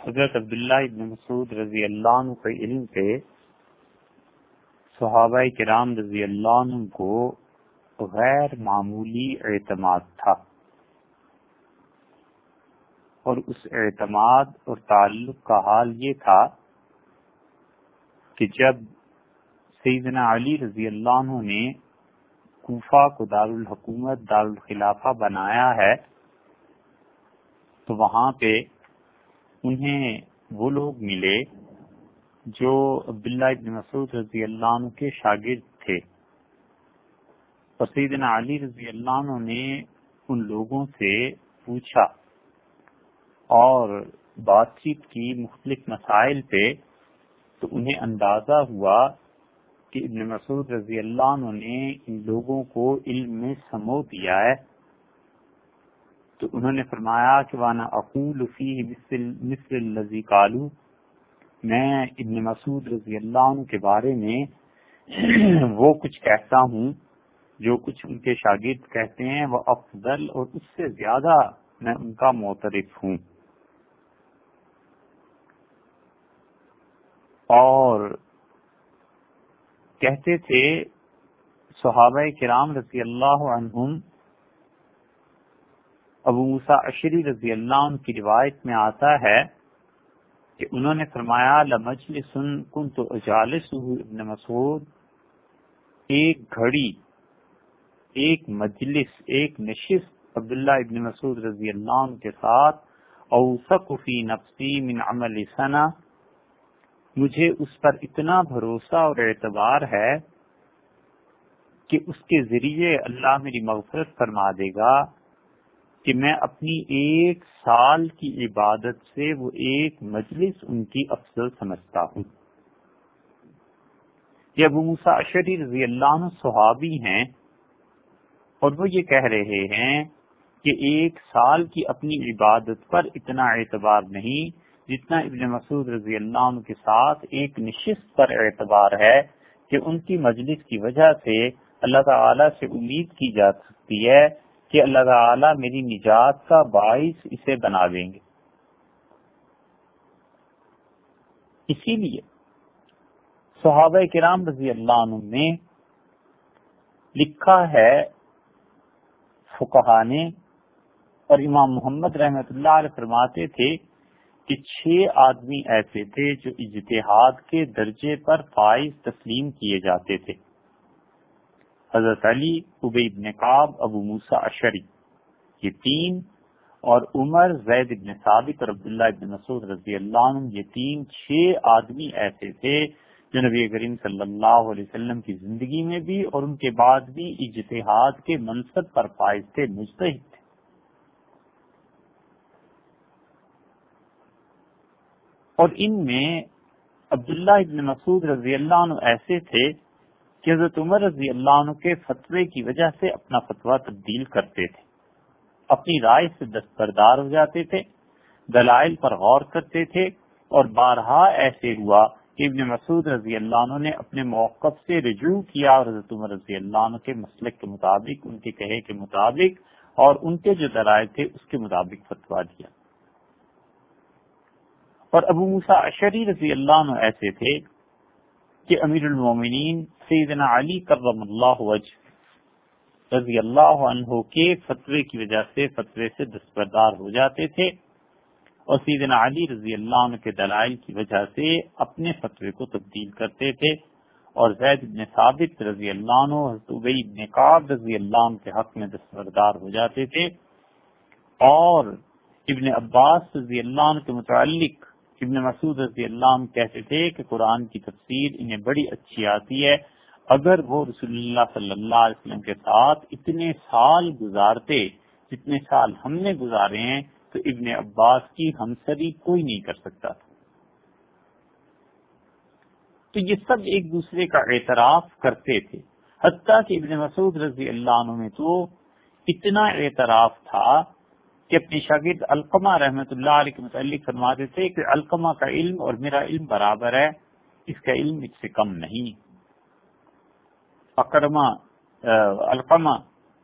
حضرت عبداللہ ابن مسعود رضی اللہ عنہ کے علم پہ صحابہ کرام رضی اللہ عنہ کو غیر معمولی اعتماد تھا، اور اس اعتماد اور تعلق کا حال یہ تھا کہ جب سیدنا علی رضی اللہ عنہ نے کوفہ کو دارالحکومت دارالخلافہ بنایا ہے تو وہاں پہ انہیں وہ لوگ ملے جو عبداللہ ابن مسعود رضی اللہ عنہ کے شاگرد تھے، اور سیدنا علی رضی اللہ عنہ نے ان لوگوں سے پوچھا اور بات چیت کی مختلف مسائل پہ، تو انہیں اندازہ ہوا کہ ابن مسعود رضی اللہ عنہ نے ان لوگوں کو علم میں سمو دیا ہے، تو انہوں نے فرمایا کہ وانا اقول فیہ مثل الذی قالوا، میں ابن مسعود رضی اللہ عنہ کے بارے میں وہ کچھ کہتا ہوں جو کچھ ان کے شاگرد کہتے ہیں، وہ افضل، اور اس سے زیادہ میں ان کا معترف ہوں۔ اور کہتے تھے صحابہ کرام رضی اللہ عنہم، ابو موسیٰ اشعری رضی اللہ عنہ کی روایت میں آتا ہے کہ انہوں نے فرمایا لمجلس کنت اجالسہ ابن مسعود، ایک گھڑی، ایک مجلس، ایک نشست عبداللہ ابن مسعود رضی اللہ عنہ کے ساتھ، اوثق فی نفسی من عمل سنہ، مجھے اس پر اتنا بھروسہ اور اعتبار ہے کہ اس کے ذریعے اللہ میری مغفرت فرما دے گا کہ میں اپنی ایک سال کی عبادت سے وہ ایک مجلس ان کی افضل سمجھتا ہوں۔ یہ ابو موسیٰ اشعری رضی اللہ عنہ صحابی ہیں، اور وہ یہ کہہ رہے ہیں کہ ایک سال کی اپنی عبادت پر اتنا اعتبار نہیں جتنا ابن مسعود رضی اللہ عنہ کے ساتھ ایک نشست پر اعتبار ہے کہ ان کی مجلس کی وجہ سے اللہ تعالیٰ سے امید کی جا سکتی ہے کہ اللہ تعالیٰ میری نجات کا باعث اسے بنا دیں گے۔ اسی لیے صحابہ کرام رضی اللہ عنہ نے لکھا ہے فقہا نے، اور امام محمد رحمۃ اللہ علیہ فرماتے تھے کہ 6 آدمی ایسے تھے جو اجتہاد کے درجے پر فائز تسلیم کیے جاتے تھے، حضرت علی، ابی بن کعب، ابو موسیٰ اشعری، یہ 3، اور عمر، زید بن ثابت اور عبداللہ ابن مسعود رضی اللہ عنہ، یہ 6 آدمی ایسے تھے جو نبی کریم صلی اللہ علیہ وسلم کی زندگی میں بھی اور ان کے بعد بھی اجتہاد کے منصب پر فائز تھے، مجتہد تھے۔ اور ان میں عبداللہ ابن مسعود رضی اللہ عنہ ایسے تھے کہ حضرت عمر رضی اللہ عنہ کے فتوے کی وجہ سے اپنا فتویٰ تبدیل کرتے تھے، اپنی رائے سے دستبردار ہو جاتے تھے، دلائل پر غور کرتے تھے، اور بارہا ایسے ہوا کہ ابن مسعود رضی اللہ عنہ نے اپنے موقف سے رجوع کیا اور حضرت عمر رضی اللہ عنہ کے مسلک کے مطابق، ان کے کہے کے مطابق اور ان کے جو دلائل تھے اس کے مطابق فتویٰ دیا۔ اور ابو موسیٰ اشعری رضی اللہ عنہ ایسے تھے کہ امیر المومنین سیدنا علی کرم اللہ وجہ رضی اللہ عنہ کے فتوے کی وجہ سے فتوے سے دستبردار ہو جاتے تھے، اور سیدنا علی رضی اللہ عنہ کے دلائل کی وجہ سے اپنے فتوے کو تبدیل کرتے تھے، اور زید بن ثابت رضی اللہ عنہ، حضرت ابی بن کعب رضی اللہ عنہ کے حق میں دستبردار ہو جاتے تھے، اور ابن عباس رضی اللہ عنہ کے متعلق ابن مسعود رضی اللہ عنہ کہتے تھے کہ قرآن کی تفسیر انہیں بڑی اچھی آتی ہے، اگر وہ رسول اللہ صلی اللہ علیہ وسلم کے ساتھ اتنے سال گزارتے جتنے سال ہم نے گزارے ہیں تو ابن عباس کی ہمسری کوئی نہیں کر سکتا تھا۔ تو یہ سب ایک دوسرے کا اعتراف کرتے تھے، حتیٰ کہ ابن مسعود رضی اللہ عنہ میں تو اتنا اعتراف تھا کہ اپنی شاگرد علقمہ رحمۃ اللہ علیہ کے متعلق فرماتے تھے کہ علقمہ کا علم اور میرا علم برابر ہے، اس کا علم مجھ سے کم نہیں۔ علقمہ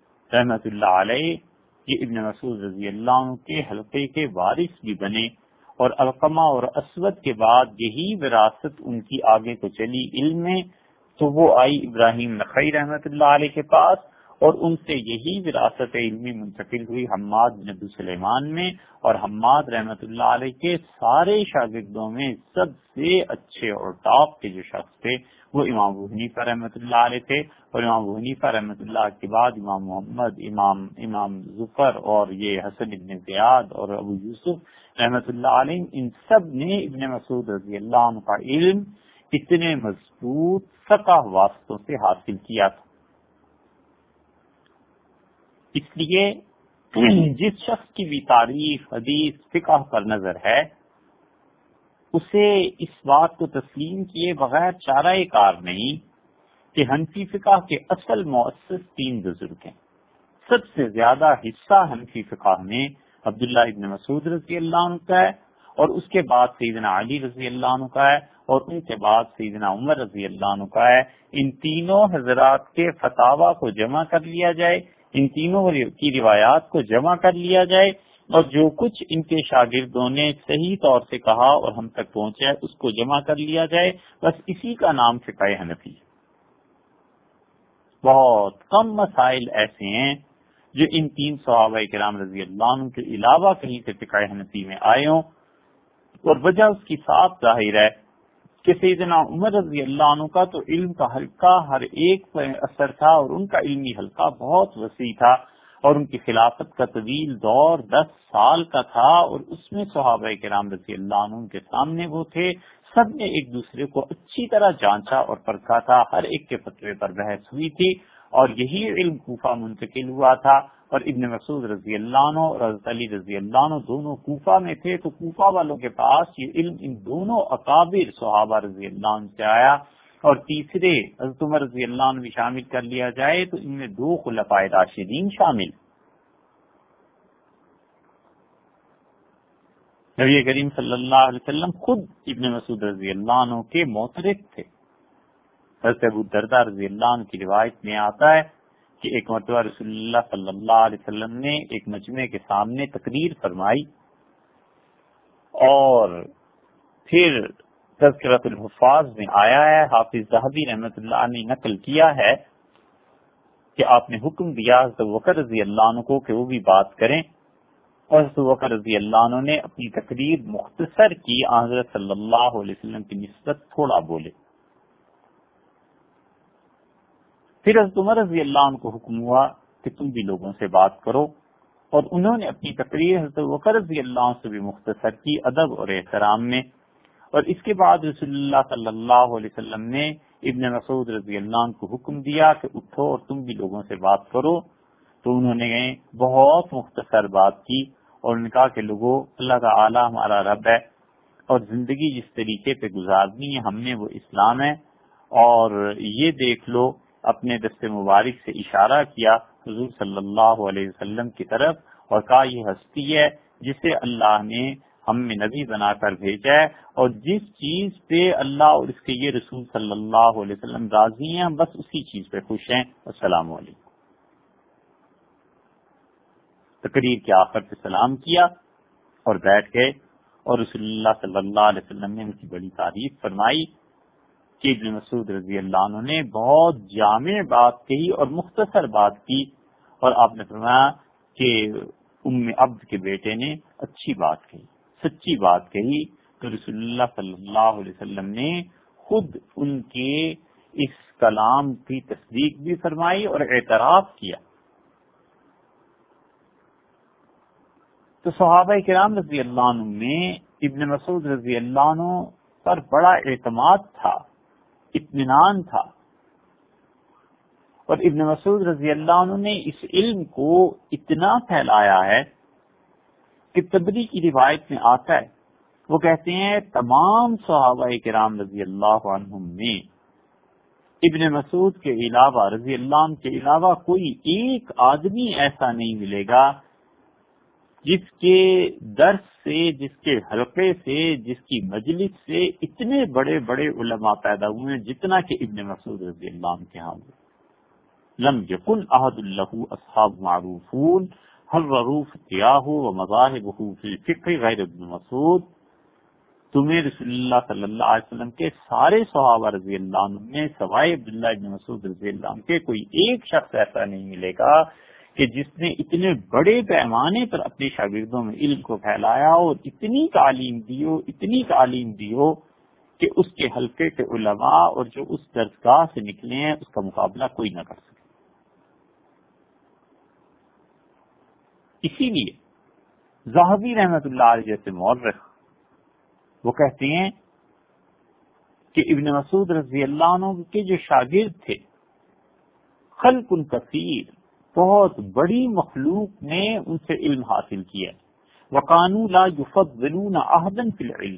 رحمۃ اللہ علیہ یہ ابن مسعود رضی اللہ عنہ کے حلقے کے وارث بھی بنے، اور علقمہ اور اسود کے بعد یہی وراثت ان کی آگے کو چلی علم میں، تو وہ آئی ابراہیم نخعی رحمۃ اللہ علیہ کے پاس، اور ان سے یہی وراثت علمی منتقل ہوئی حماد بن ابو سلیمان میں، اور حماد رحمۃ اللہ علیہ کے سارے شاگردوں میں سب سے اچھے اور ٹاپ کے جو شخص تھے وہ امام ابو حنیفہ رحمۃ اللہ علیہ تھے، اور امام ابو حنیفہ رحمۃ اللہ کے بعد امام محمد، امام ظفر، اور یہ حسن ابن زیاد اور ابو یوسف رحمۃ اللہ علیہ، ان سب نے ابن مسعود رضی اللہ عنہ کا علم اتنے مضبوط فقہ واسطوں سے حاصل کیا تھا۔ اس لیے جس شخص کی بھی تاریخ، حدیث، فقہ پر نظر ہے، اسے اس بات کو تسلیم کیے بغیر چارہ کار نہیں کہ حنفی فقہ کے اصل مؤسس 3 بزرگ ہیں۔ سب سے زیادہ حصہ حنفی فقہ میں عبداللہ ابن مسعود رضی اللہ عنہ کا ہے، اور اس کے بعد سیدنا علی رضی اللہ عنہ کا ہے، اور ان کے بعد سیدنا عمر رضی اللہ عنہ کا ہے۔ ان تینوں حضرات کے فتاوی کو جمع کر لیا جائے، ان تینوں کی روایات کو جمع کر لیا جائے، اور جو کچھ ان کے شاگردوں نے صحیح طور سے کہا اور ہم تک پہنچا ہے اس کو جمع کر لیا جائے، بس اسی کا نام فقہ حنفی ہے۔ بہت کم مسائل ایسے ہیں جو ان 3 صحابہ کرام رضی اللہ عنہ کے علاوہ کہیں سے فقہ حنفی میں آئے ہوں، اور وجہ اس کی صاف ظاہر ہے کہ سیدنا عمر رضی اللہ عنہ کا تو علم کا حلقہ ہر ایک پر اثر تھا، اور ان کا علمی حلقہ بہت وسیع تھا، اور ان کی خلافت کا طویل دور 10 سال کا تھا، اور اس میں صحابہ کرام رضی اللہ عنہ کے سامنے وہ تھے، سب نے ایک دوسرے کو اچھی طرح جانچا اور پرکھا تھا، ہر ایک کے فتوے پر بحث ہوئی تھی، اور یہی علم کوفہ منتقل ہوا تھا، اور ابن مسعود رضی اللہ عنہ اور حضرت علی رضی اللہ عنہ دونوں کوفہ میں تھے، تو کوفہ والوں کے پاس یہ علم ان دونوں اکابر صحابہ رضی اللہ عنہ سے آیا، اور تیسرے حضرت عمر رضی اللہ عنہ بھی شامل کر لیا جائے تو ان میں 2 خلفائے راشدین شامل۔ نبی کریم صلی اللہ علیہ وسلم خود ابن مسعود رضی اللہ عنہ کے معترف تھے۔ حضرت ابو الدرداء رضی اللہ عنہ کی روایت میں آتا ہے کہ ایک مرتبہ رسول اللہ صلی اللہ علیہ وسلم نے ایک مجمع کے سامنے تقریر فرمائی، اور پھر تذکرۃ الحفاظ میں آیا ہے، حافظ ذہبی رحمۃ اللہ نے نقل کیا ہے کہ آپ نے حکم دیا حضرت بکر رضی اللہ عنہ کو کہ وہ بھی بات کریں، اور حضرت بکر رضی اللہ عنہ نے اپنی تقریر مختصر کی، حضرت صلی اللہ علیہ وسلم کی نسبت تھوڑا بولے۔ پھر حضرت عمر رضی اللہ عنہ کو حکم ہوا کہ تم بھی لوگوں سے بات کرو، اور انہوں نے اپنی تقریر حضرت بکر رضی اللہ عنہ سے بھی مختصر کی ادب اور احترام میں، اور اس کے بعد رسول اللہ صلی اللہ علیہ وسلم نے ابن مسعود رضی اللہ عنہ کو حکم دیا کہ اٹھو اور تم بھی لوگوں سے بات کرو، تو انہوں نے بہت مختصر بات کی، اور انہوں نے کہا کہ لوگوں، اللہ تعالی ہمارا رب ہے، اور زندگی جس طریقے پہ گزارنی ہے ہم نے وہ اسلام ہے، اور یہ دیکھ لو، اپنے دست مبارک سے اشارہ کیا حضور صلی اللہ علیہ وسلم کی طرف، اور کہا یہ ہستی ہے جسے اللہ نے ہم میں نبی بنا کر بھیجا ہے، اور جس چیز پہ اللہ اور اس کے یہ رسول صلی اللہ علیہ وسلم راضی ہیں ہم بس اسی چیز پہ خوش ہیں۔ السلام علیکم۔ تقریر کے آخر پہ سلام کیا اور بیٹھ گئے، اور رسول اللہ صلی اللہ علیہ وسلم نے ان کی بڑی تعریف فرمائی کہ ابن مسعود رضی اللہ عنہ نے بہت جامع بات کہی اور مختصر بات کی، اور آپ نے فرمایا کہ ام عبد کے بیٹے نے اچھی بات کہی، سچی بات کہی، تو رسول اللہ صلی اللہ علیہ وسلم نے خود ان کے اس کلام کی تصدیق بھی فرمائی اور اعتراف کیا۔ تو صحابہ کرام رضی اللہ عنہ میں ابن مسعود رضی اللہ عنہ پر بڑا اعتماد تھا، اطمینان تھا، اور ابن مسعود رضی اللہ عنہ نے اس علم کو اتنا پھیلایا ہے کہ تبری کی روایت میں آتا ہے، وہ کہتے ہیں تمام صحابہ کرام رضی اللہ عنہم میں ابن مسعود کے علاوہ، رضی اللہ عنہ کے علاوہ کوئی ایک آدمی ایسا نہیں ملے گا جس کے درس سے، جس کے حلقے سے، جس کی مجلس سے اتنے بڑے بڑے علماء پیدا ہوئے ہیں جتنا کہ ابن مسعود رضی اللہ عنہ کے ہاں ہوئے۔ لم یکن احد له اصحاب معروفون حرروا فتیاہ ومذاہبہ فی الفقہ غیر ابن مسعود، تمہیں رسول اللہ صلی اللہ علیہ وسلم کے سارے صحابہ رضی اللہ عنہ میں سوائے عبداللہ ابن مسعود رضی اللہ عنہ کے کوئی ایک شخص ایسا نہیں ملے گا کہ جس نے اتنے بڑے پیمانے پر اپنے شاگردوں میں علم کو پھیلایا اور اتنی تعلیم دی ہو کہ اس کے حلقے کے علماء اور جو اس درسگاہ سے نکلے ہیں اس کا مقابلہ کوئی نہ کر سکے۔ اسی لیے ذہبی رحمت اللہ علیہ جیسے مورخ وہ کہتے ہیں کہ ابن مسعود رضی اللہ عنہ کے جو شاگرد تھے خلق کثیر، بہت بڑی مخلوق نے ان سے علم حاصل کیا، وَقَانُوا لَا يُفَضِّلُونَ أَحَدًا فِي الْعِلْمِ۔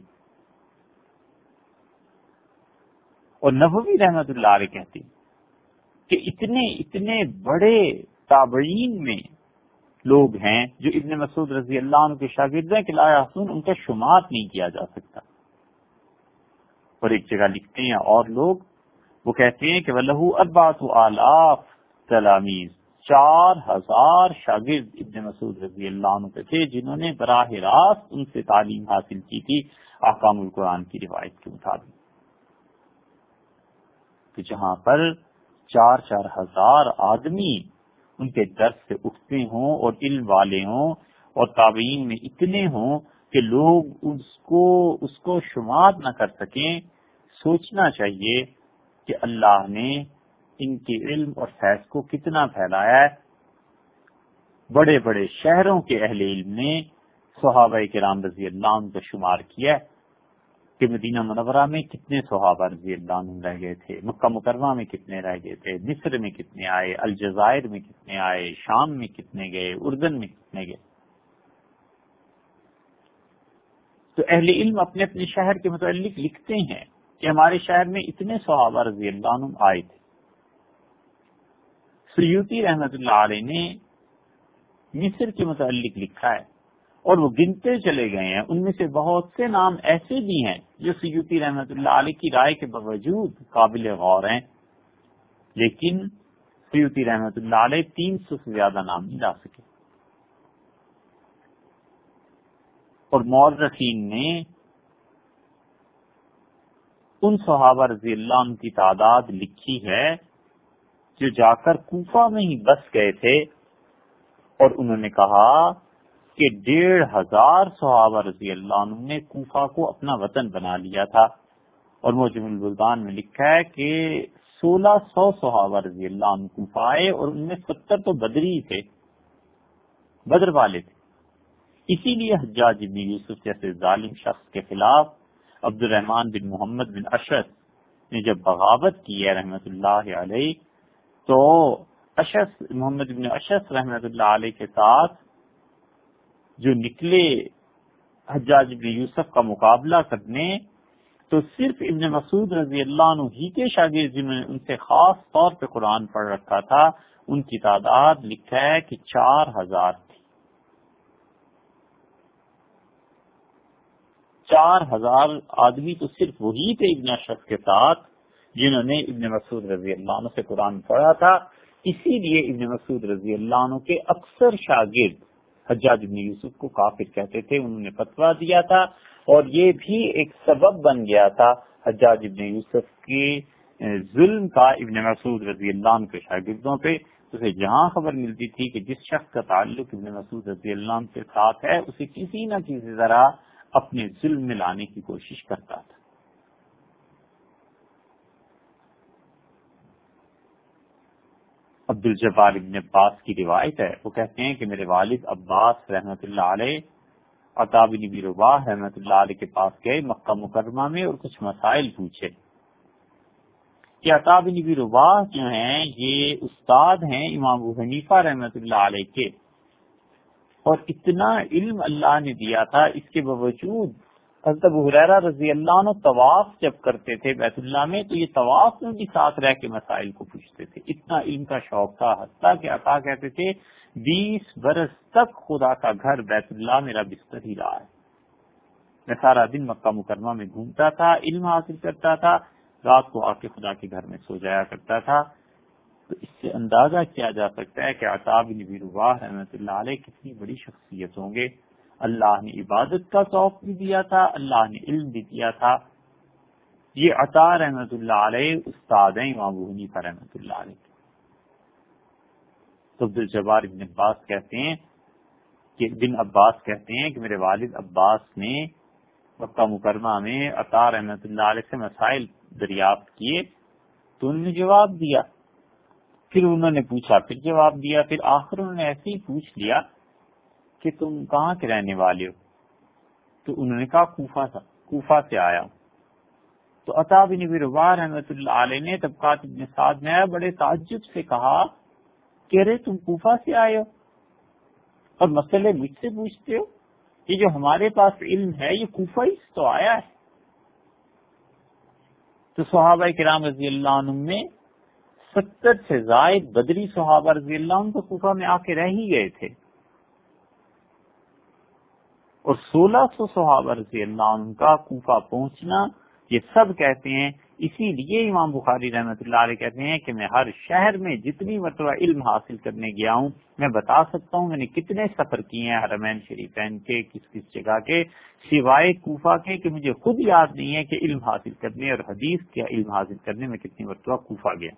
اور نووی رحمت اللہ علیہ کہتے ہیں کہ اتنے بڑے تابعین میں لوگ ہیں جو ابن مسعود رضی اللہ عنہ کے شاگرد ہیں کہ لا یحصون، ان کا شمار نہیں کیا جا سکتا۔ اور ایک جگہ لکھتے ہیں اور لوگ وہ کہتے ہیں کہ وَلَهُ 4,000 تلاميذ، 4,000 شاگرد ابن مسعود رضی اللہ عنہ کے تھے جنہوں نے براہ راست ان سے تعلیم حاصل کی تھی احکام القرآن کی روایت کے مطابق۔ کہ جہاں پر 4,000 آدمی ان کے درس سے اٹھتے ہوں اور علم والے ہوں اور تابعین میں اتنے ہوں کہ لوگ اس کو شمار نہ کر سکیں، سوچنا چاہیے کہ اللہ نے ان کے علم اور فیض کو کتنا پھیلایا ہے۔ بڑے بڑے شہروں کے اہل علم نے صحابہ کرام رضی اللہ عنہ کا شمار کیا کہ مدینہ منورہ میں کتنے صحابہ رضی اللہ عنہ رہ گئے تھے، مکہ مکرمہ میں کتنے رہ گئے تھے، مصر میں کتنے آئے، الجزائر میں کتنے آئے، شام میں کتنے گئے، اردن میں کتنے گئے۔ تو اہل علم اپنے اپنے شہر کے متعلق لکھتے ہیں کہ ہمارے شہر میں اتنے صحابہ رضی اللہ عنہ آئے تھے۔ سیوطی رحمت اللہ علیہ نے مصر کے متعلق لکھا ہے اور وہ گنتے چلے گئے ہیں، ان میں سے بہت سے نام ایسے بھی ہیں جو سیوطی رحمت اللہ علیہ کی رائے کے باوجود قابل غور ہیں، لیکن سیوطی رحمت اللہ علیہ 300 سے زیادہ نام نہیں لا سکے۔ اور مورخین نے ان صحابہ رضی اللہ عنہ کی تعداد لکھی ہے جو جا کر کوفہ میں ہی بس گئے تھے، اور انہوں نے کہا کہ 1,500 صحابہ رضی اللہ عنہ نے کوفہ کو اپنا وطن بنا لیا تھا۔ اور معجم البلدان میں لکھا ہے کہ 1,600 صحابہ رضی اللہ عنہ کوفہ آئے اور ان میں 70 تو بدری تھے، بدر والے تھے۔ اسی لیے حجاج بن یوسف جیسے ظالم شخص کے خلاف عبد الرحمن بن محمد بن اشعث نے جب بغاوت کی ہے رحمت اللہ علیہ، تو محمد بن اشعث رحمت اللہ علیہ کے ساتھ جو نکلے حجاج بن یوسف کا مقابلہ کرنے، تو صرف ابن مسعود رضی اللہ عنہ ہی کے شاگرد جنہوں نے ان سے خاص طور پہ قرآن پڑھ رکھا تھا، ان کی تعداد لکھا ہے کہ 4,000 تھی۔ 4,000 آدمی تو صرف وہی تھے ابن اشعث کے ساتھ جنہوں نے ابن مسعود رضی اللہ عنہ سے قرآن پڑھا تھا۔ اسی لیے ابن مسعود رضی اللہ عنہ کے اکثر شاگرد حجاج بن یوسف کو کافر کہتے تھے، انہوں نے فتویٰ دیا تھا، اور یہ بھی ایک سبب بن گیا تھا حجاج بن یوسف کے ظلم کا ابن مسعود رضی اللہ عنہ کے شاگردوں پہ۔ اسے جہاں خبر ملتی تھی کہ جس شخص کا تعلق ابن مسعود رضی اللہ عنہ کے ساتھ ہے، اسے کسی نہ کسی طرح اپنے ظلم میں لانے کی کوشش کرتا تھا۔ عبد الجبار ابن عباس کی روایت ہے، وہ کہتے ہیں کہ میرے والد عباس رحمت اللہ علیہ عطا بن ابی رباح رحمت اللہ علیہ کے پاس گئے مکہ مکرمہ میں اور کچھ مسائل پوچھے کہ عطا بن ابی رباح جو ہیں یہ استاد ہیں امام ابو حنیفہ رحمت اللہ علیہ کے، اور اتنا علم اللہ نے دیا تھا، اس کے باوجود حضرت ابو ہریرہ رضی اللہ عنہ طواف جب کرتے تھے بیت اللہ میں تو یہ طواف میں بھی ساتھ رہ کے مسائل کو پوچھتے تھے، اتنا علم کا شوق تھا، حتیٰ کہ عطا کہتے تھے 20 برس تک خدا کا گھر بیت اللہ میرا بستر ہی رہا ہے، میں سارا دن مکہ مکرمہ میں گھومتا تھا، علم حاصل کرتا تھا، رات کو آ کے خدا کے گھر میں سو جایا کرتا تھا۔ تو اس سے اندازہ کیا جا سکتا ہے کہ عطا بن ابی رباح رحمۃ اللہ علیہ کتنی بڑی شخصیت ہوں گے۔ اللہ نے عبادت کا ذوق بھی دیا تھا، اللہ نے علم بھی دیا تھا۔ یہ عطا رحمت اللہ علیہ استاد ہیں امام ابو حنیفہ رحمت اللہ علیہ۔ تو عبدالجبار بن عباس کہتے ہیں کہ میرے والد عباس نے مکہ مکرمہ میں عطا رحمت اللہ علیہ سے مسائل دریافت کیے تو انہوں نے جواب دیا، پھر انہوں نے پوچھا، پھر جواب دیا، پھر آخر انہوں نے ایسے ہی پوچھ لیا کہ تم کہاں کے رہنے والے ہو؟ تو انہوں نے کہا کوفہ سے آیا ہوں۔ تو عطا بن ابی رباح رحمۃ اللہ علیہ نے طبقات ابن سعد میں بڑے تعجب سے کہا کہ ارے تم کوفہ سے آئے ہو اور مسئلے مجھ سے پوچھتے ہو؟ یہ جو ہمارے پاس علم ہے یہ کوفہ ہی سے تو آیا ہے۔ تو صحابہ کرام رضی اللہ عنہ میں 70 سے زائد بدری صحابہ رضی اللہ عنہ تو کوفہ میں آ کے رہ ہی گئے تھے، اور 1600 صحابہ رضی اللہ عنہ کا کوفہ پہنچنا، یہ سب کہتے ہیں۔ اسی لیے امام بخاری رحمۃ اللہ علیہ کہتے ہیں کہ میں ہر شہر میں جتنی مرتبہ علم حاصل کرنے گیا ہوں میں بتا سکتا ہوں میں نے کتنے سفر کیے ہیں حرمین شریفین کے، کس کس جگہ کے، سوائے کوفہ کے کہ مجھے خود یاد نہیں ہے کہ علم حاصل کرنے اور حدیث کا علم حاصل کرنے میں کتنی مرتبہ کوفہ گیا۔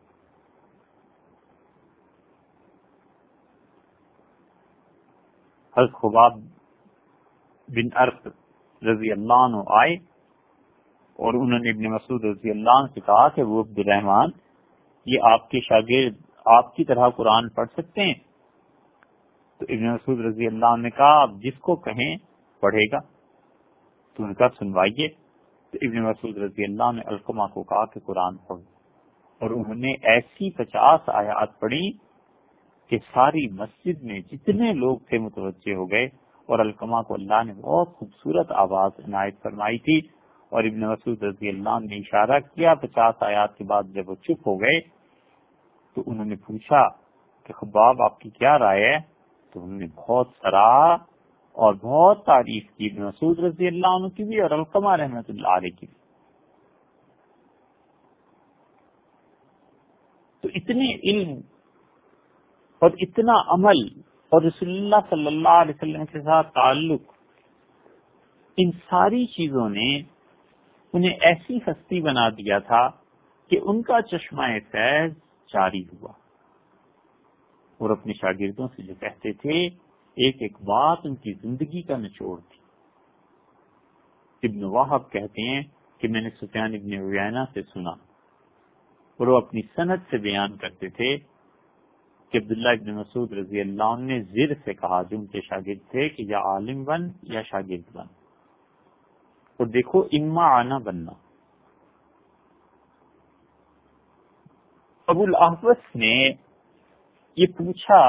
حضرت خباب بن ارق رضی اللہ عنہ آئے اور انہوں نے ابن مسعود رضی اللہ عنہ سے کہا کہ وہ عبد الرحمن یہ آپ کے شاگرد آپ کی طرح قرآن پڑھ سکتے ہیں؟ تو ابن مسعود رضی اللہ عنہ نے کہا آپ جس کو کہیں پڑھے گا۔ تو ان کا سنوائیے۔ تو ابن مسعود رضی اللہ عنہ نے علقمہ کو کہا کہ قرآن پڑھو، اور انہوں نے ایسی 50 آیات پڑھی کہ ساری مسجد میں جتنے لوگ تھے متوجہ ہو گئے، اور علقمہ کو اللہ نے بہت خوبصورت آواز عنایت فرمائی تھی، اور ابن مسعود رضی اللہ عنہ نے اشارہ کیا 50 آیات کے بعد جب وہ چپ ہو گئے تو انہوں نے پوچھا کہ خباب آپ کی کیا رائے ہے؟ تو انہوں نے بہت سراہا اور بہت تعریف کی ابن مسعود رضی اللہ عنہ کی بھی اور علقمہ رحمۃ اللہ علیہ کی بھی۔ تو اتنے علم اور اتنا عمل اور رسول اللہ صلی اللہ علیہ وسلم کے ساتھ تعلق، ان ساری چیزوں نے انہیں ایسی ہستی بنا دیا تھا کہ ان کا چشمہ فیض جاری ہوا، اور اپنے شاگردوں سے جو کہتے تھے ایک ایک بات ان کی زندگی کا نچوڑ تھی۔ ابن وہب کہتے ہیں کہ میں نے سفیان ابن عیینہ سے سنا، اور وہ اپنی سند سے بیان کرتے تھے کہ عبداللہ ابن مسعود رضی اللہ عنہ نے زر سے کہا جو ان کے شاگرد تھے کہ یا عالم بن یا شاگرد بن، اور دیکھو اما آنا بننا۔ ابو الاحوص نے یہ پوچھا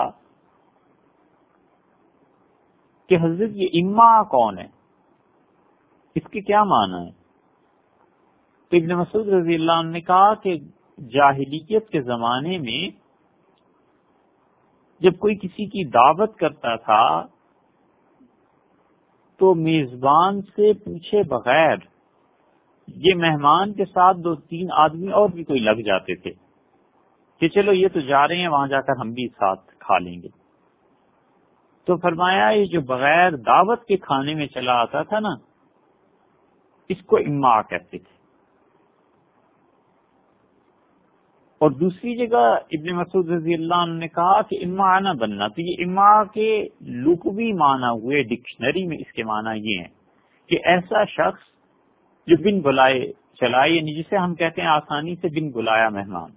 کہ حضرت یہ اما کون ہے، اس کے کیا معنی ہے؟ تو ابن مسعود رضی اللہ عنہ نے کہا کہ جاہلیت کے زمانے میں جب کوئی کسی کی دعوت کرتا تھا تو میزبان سے پوچھے بغیر یہ مہمان کے ساتھ 2-3 آدمی اور بھی کوئی لگ جاتے تھے کہ چلو یہ تو جا رہے ہیں وہاں جا کر ہم بھی ساتھ کھا لیں گے۔ تو فرمایا یہ جو بغیر دعوت کے کھانے میں چلا آتا تھا نا اس کو اما کہتے تھے۔ اور دوسری جگہ ابن مسعود رضی اللہ عنہ نے کہا کہ اما آنا بننا، تو یہ اما کے لغوی معنی ہوئے ڈکشنری میں اس کے معنی یہ ہیں کہ ایسا شخص جو بن بلائے چلائے، یعنی جسے ہم کہتے ہیں آسانی سے بن بلایا مہمان۔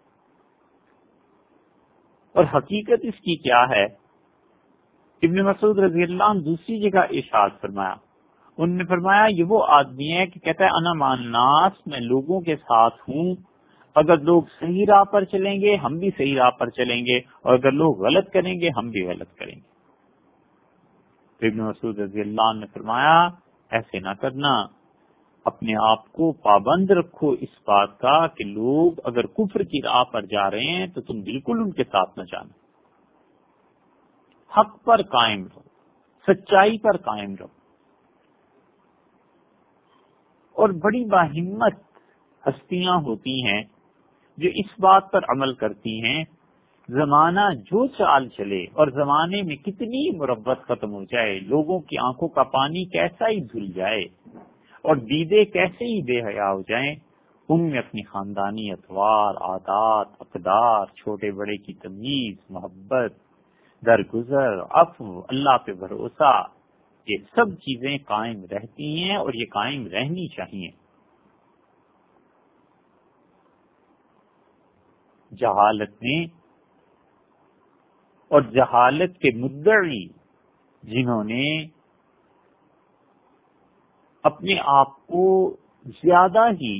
اور حقیقت اس کی کیا ہے؟ ابن مسعود رضی اللہ عنہ دوسری جگہ ارشاد فرمایا، انہوں نے فرمایا یہ وہ آدمی ہے کہ کہتا ہے انا مع الناس، میں لوگوں کے ساتھ ہوں، اگر لوگ صحیح راہ پر چلیں گے ہم بھی صحیح راہ پر چلیں گے، اور اگر لوگ غلط کریں گے ہم بھی غلط کریں گے۔ تو ابن مسعود رضی اللہ عنہ نے فرمایا ایسے نہ کرنا، اپنے آپ کو پابند رکھو اس بات کا کہ لوگ اگر کفر کی راہ پر جا رہے ہیں تو تم بالکل ان کے ساتھ نہ جانا، حق پر قائم رہو، سچائی پر قائم رہو۔ اور بڑی باہمت ہستیاں ہوتی ہیں جو اس بات پر عمل کرتی ہیں زمانہ جو چال چلے اور زمانے میں کتنی مربت ختم ہو جائے، لوگوں کی آنکھوں کا پانی کیسا ہی دھل جائے اور دیدے کیسے ہی بے حیا ہو جائیں، ان میں اپنی خاندانی اطوار، عادات، اقدار، چھوٹے بڑے کی تمیز، محبت، درگزر، عفو، اللہ پہ بھروسہ، یہ سب چیزیں قائم رہتی ہیں اور یہ قائم رہنی چاہیے۔ جہالت میں اور جہالت کے مدعی جنہوں نے اپنے آپ کو زیادہ ہی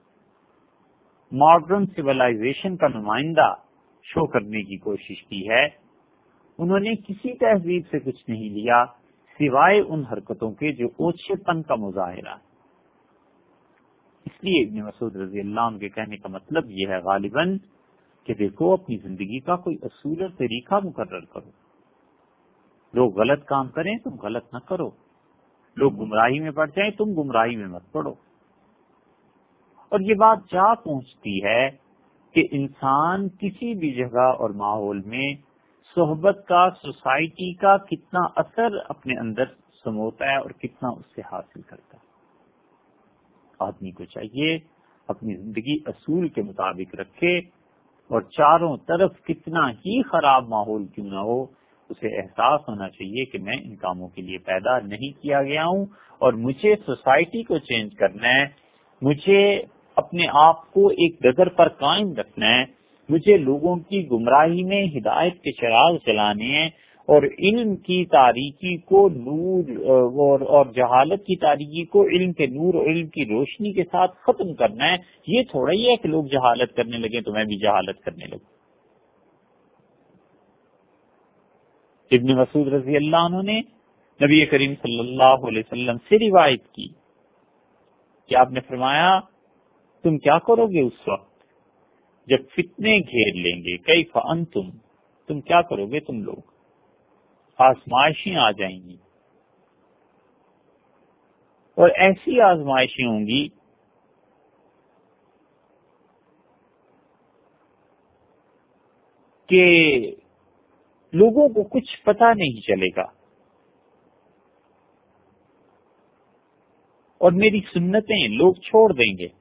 ماڈرن سویلائزیشن کا نمائندہ شو کرنے کی کوشش کی ہے، انہوں نے کسی تہذیب سے کچھ نہیں لیا سوائے ان حرکتوں کے جو اوچھے پن کا مظاہرہ ہے۔ اس لیے ابن مسعود رضی اللہ عنہ کے کہنے کا مطلب یہ ہے غالباً کہ دیکھو اپنی زندگی کا کوئی اصول اور طریقہ مقرر کرو، لوگ غلط کام کریں تم غلط نہ کرو، لوگ گمراہی میں پڑ جائیں تم گمراہی میں مت پڑو۔ اور یہ بات جا پہنچتی ہے کہ انسان کسی بھی جگہ اور ماحول میں صحبت کا، سوسائٹی کا کتنا اثر اپنے اندر سموتا ہے اور کتنا اس سے حاصل کرتا ہے۔ آدمی کو چاہیے اپنی زندگی اصول کے مطابق رکھے، اور چاروں طرف کتنا ہی خراب ماحول کیوں نہ ہو، اسے احساس ہونا چاہیے کہ میں ان کاموں کے لیے پیدا نہیں کیا گیا ہوں اور مجھے سوسائٹی کو چینج کرنا ہے، مجھے اپنے آپ کو ایک ڈگر پر قائم رکھنا ہے، مجھے لوگوں کی گمراہی میں ہدایت کے چراغ چلانے ہیں اور علم کی تاریکی کو نور اور جہالت کی تاریکی کو علم کے نور اور علم کی روشنی کے ساتھ ختم کرنا ہے۔ یہ تھوڑا ہی ہے کہ لوگ جہالت کرنے لگے تو میں بھی جہالت کرنے لگوں۔ ابن مسعود رضی اللہ عنہ نے نبی کریم صلی اللہ علیہ وسلم سے روایت کی کہ آپ نے فرمایا تم کیا کرو گے اس وقت جب فتنے گھیر لیں گے، کیف انتم، تم کیا کرو گے، تم لوگ آزمائشیں آ جائیں گی اور ایسی آزمائشیں ہوں گی کہ لوگوں کو کچھ پتہ نہیں چلے گا اور میری سنتیں لوگ چھوڑ دیں گے۔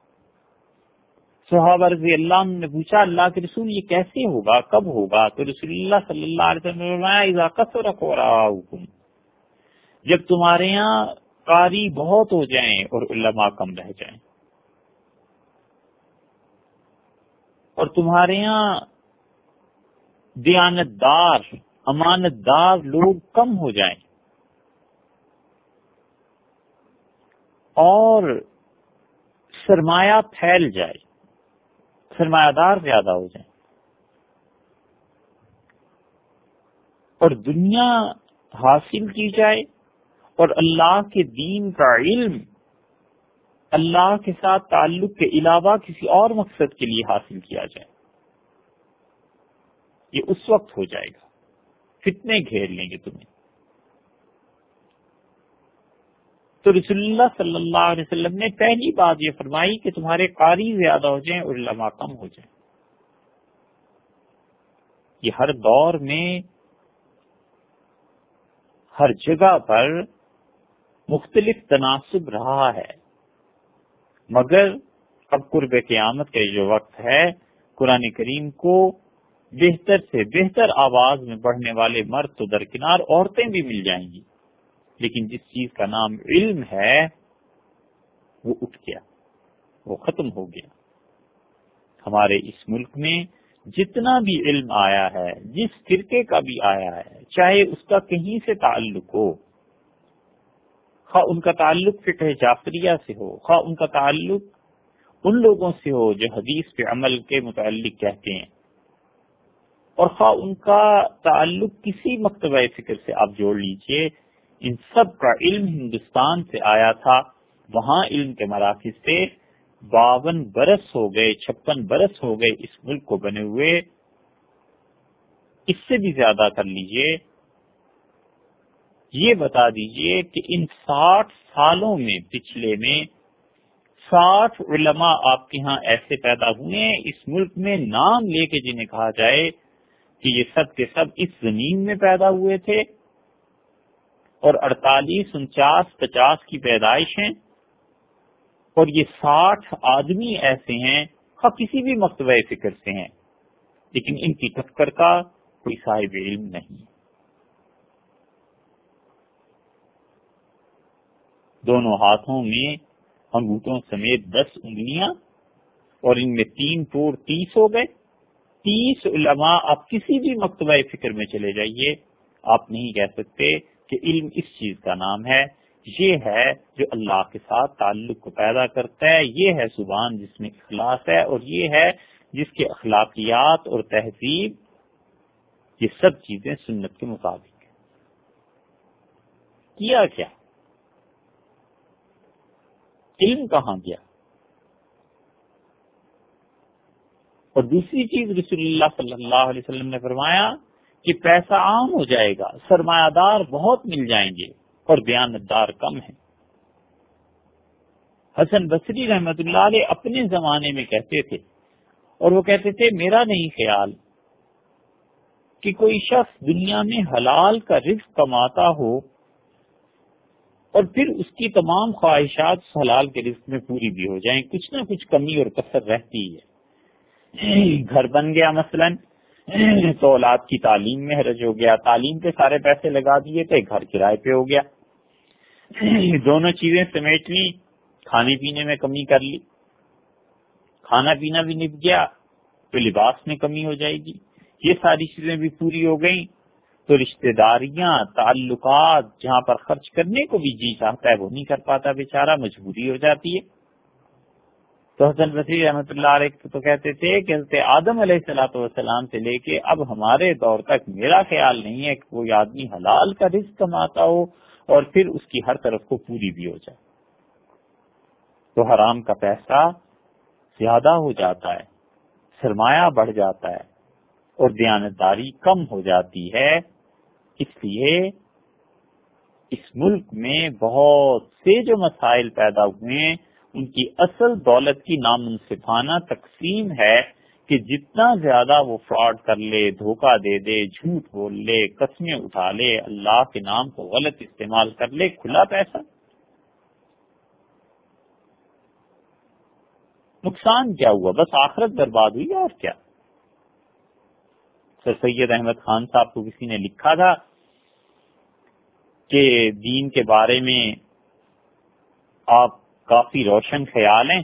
صحابہ رضی اللہ عنہ نے پوچھا اللہ کے رسول یہ کیسے ہوگا، کب ہوگا؟ تو رسول اللہ صلی اللہ علیہ وسلم نے فرمایا اذا کثر قراءکم، جب تمہارے یہاں قاری بہت ہو جائیں اور علماء کم رہ جائیں، اور تمہارے یہاں دیانتدار، امانت دار لوگ کم ہو جائیں اور سرمایہ پھیل جائے، سرمایہ دار زیادہ ہو جائیں اور دنیا حاصل کی جائے اور اللہ کے دین کا علم اللہ کے ساتھ تعلق کے علاوہ کسی اور مقصد کے لیے حاصل کیا جائے، یہ اس وقت ہو جائے گا، فتنے گھیر لیں گے تمہیں۔ تو رسول اللہ صلی اللہ علیہ وسلم نے پہلی بات یہ فرمائی کہ تمہارے قاری زیادہ ہو جائیں اور علماء کم ہو جائیں۔ یہ ہر دور میں ہر جگہ پر مختلف تناسب رہا ہے، مگر اب قرب قیامت کا جو وقت ہے، قرآن کریم کو بہتر سے بہتر آواز میں پڑھنے والے مرد تو درکنار، عورتیں بھی مل جائیں گی، لیکن جس چیز کا نام علم ہے وہ اٹھ گیا، وہ ختم ہو گیا۔ ہمارے اس ملک میں جتنا بھی علم آیا ہے، جس فرقے کا بھی آیا ہے، چاہے اس کا کہیں سے تعلق ہو، خواہ ان کا تعلق فقہ جعفریہ سے ہو، خواہ ان کا تعلق ان لوگوں سے ہو جو حدیث پہ عمل کے متعلق کہتے ہیں، اور خواہ ان کا تعلق کسی مکتبہ فکر سے آپ جوڑ لیجئے، ان سب کا علم ہندوستان سے آیا تھا۔ وہاں علم کے مراکز سے 52 برس ہو گئے، 56 برس ہو گئے اس ملک کو بنے ہوئے، اس سے بھی زیادہ کر لیجئے۔ یہ بتا دیجئے کہ ان 60 سالوں میں، پچھلے میں 60 علماء آپ کے ہاں ایسے پیدا ہوئے ہیں اس ملک میں، نام لے کے جنہیں کہا جائے کہ یہ سب کے سب اس زمین میں پیدا ہوئے تھے اور 48 49 50 کی پیدائش ہیں، اور یہ 60 آدمی ایسے ہیں کسی بھی مکتبہ فکر سے ہیں، لیکن ان کی ٹکر کا کوئی صاحب علم نہیں۔ دونوں ہاتھوں میں انگوٹھوں سمیت 10 انگلیاں، اور ان میں 3 ٹور 30 ہو گئے۔ 30 علماء، آپ کسی بھی مکتبہ فکر میں چلے جائیے، آپ نہیں کہہ سکتے کہ علم اس چیز کا نام ہے۔ یہ ہے جو اللہ کے ساتھ تعلق کو پیدا کرتا ہے، یہ ہے زبان جس میں اخلاص ہے، اور یہ ہے جس کے اخلاقیات اور تہذیب، یہ سب چیزیں سنت کے مطابق ہیں۔ کیا کیا؟ علم کہاں گیا؟ اور دوسری چیز رسول اللہ صلی اللہ علیہ وسلم نے فرمایا کہ پیسہ عام ہو جائے گا، سرمایہ دار بہت مل جائیں گے اور دیانتدار کم ہیں۔ حسن بصری رحمت اللہ علیہ اپنے زمانے میں کہتے تھے، اور وہ کہتے تھے میرا نہیں خیال کہ کوئی شخص دنیا میں حلال کا رزق کماتا ہو اور پھر اس کی تمام خواہشات حلال کے رزق میں پوری بھی ہو جائیں، کچھ نہ کچھ کمی اور کسر رہتی ہے۔ گھر بن گیا مثلا تو اولاد کی تعلیم میں حرج ہو گیا، تعلیم پہ سارے پیسے لگا دیے تھے، گھر کرائے پہ ہو گیا۔ دونوں چیزیں سمیٹ لی، کھانے پینے میں کمی کر لی، کھانا پینا بھی نپ گیا تو لباس میں کمی ہو جائے گی، یہ ساری چیزیں بھی پوری ہو گئیں تو رشتہ داریاں، تعلقات جہاں پر خرچ کرنے کو بھی جی چاہتا ہے وہ نہیں کر پاتا بیچارہ، مجبوری ہو جاتی ہے۔ تو حسن بصری رحمۃ اللہ علیہ تو کہتے تھے کہ حضرت آدم علیہ الصلوۃ والسلام سے لے کے اب ہمارے دور تک میرا خیال نہیں ہے کہ کوئی آدمی حلال کا رزق کماتا ہو اور پھر اس کی ہر طرف کو پوری بھی ہو جائے۔ تو حرام کا پیسہ زیادہ ہو جاتا ہے، سرمایہ بڑھ جاتا ہے اور دیانتداری کم ہو جاتی ہے۔ اس لیے اس ملک میں بہت سے جو مسائل پیدا ہوئے ہیں ان کی اصل دولت کی نامنصفانہ تقسیم ہے کہ جتنا زیادہ وہ فراڈ کر لے، دھوکہ دے دے، جھوٹ بول لے، قسمیں اٹھا لے، اللہ کے نام کو غلط استعمال کر لے، کھلا پیسہ، نقصان کیا ہوا؟ بس آخرت برباد ہوئی اور کیا۔ سر سید احمد خان صاحب کو کسی نے لکھا تھا کہ دین کے بارے میں آپ کافی روشن خیال ہیں،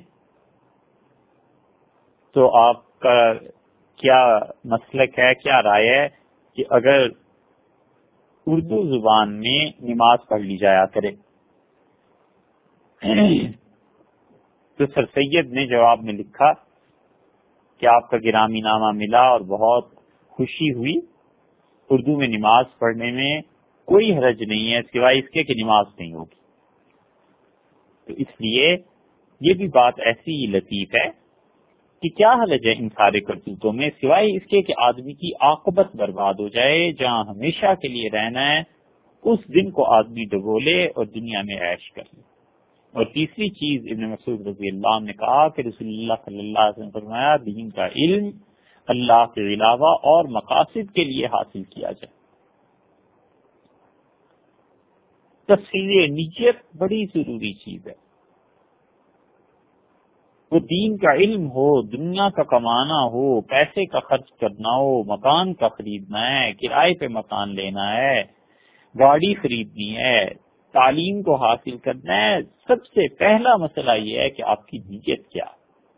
تو آپ کا کیا مسلک ہے، کیا رائے ہے کہ اگر اردو زبان میں نماز پڑھ لی جایا کرے؟ تو سر سید نے جواب میں لکھا کہ آپ کا گرامی نامہ ملا اور بہت خوشی ہوئی، اردو میں نماز پڑھنے میں کوئی حرج نہیں ہے سوائے اس کے کہ نماز نہیں ہوگی۔ تو اس لیے یہ بھی بات ایسی ہی لطیف ہے کہ کیا حرج ہے ان سارے کرتوتوں میں سوائے اس کے کہ آدمی کی عاقبت برباد ہو جائے، جہاں ہمیشہ کے لیے رہنا ہے اس دن کو آدمی ڈبولے اور دنیا میں عیش کر لے۔ اور تیسری چیز ابن مسعود رضی اللہ عنہ نے کہا کہ رسول اللہ صلی اللہ علیہ وسلم نے فرمایا دین کا علم اللہ کے علاوہ اور مقاصد کے لیے حاصل کیا جائے۔ تفصیل نیت بڑی ضروری چیز ہے۔ وہ دین کا علم ہو، دنیا کا کمانا ہو، پیسے کا خرچ کرنا ہو، مکان کا خریدنا ہے، کرائے پہ مکان لینا ہے، گاڑی خریدنی ہے، تعلیم کو حاصل کرنا ہے، سب سے پہلا مسئلہ یہ ہے کہ آپ کی نیت کیا ہے۔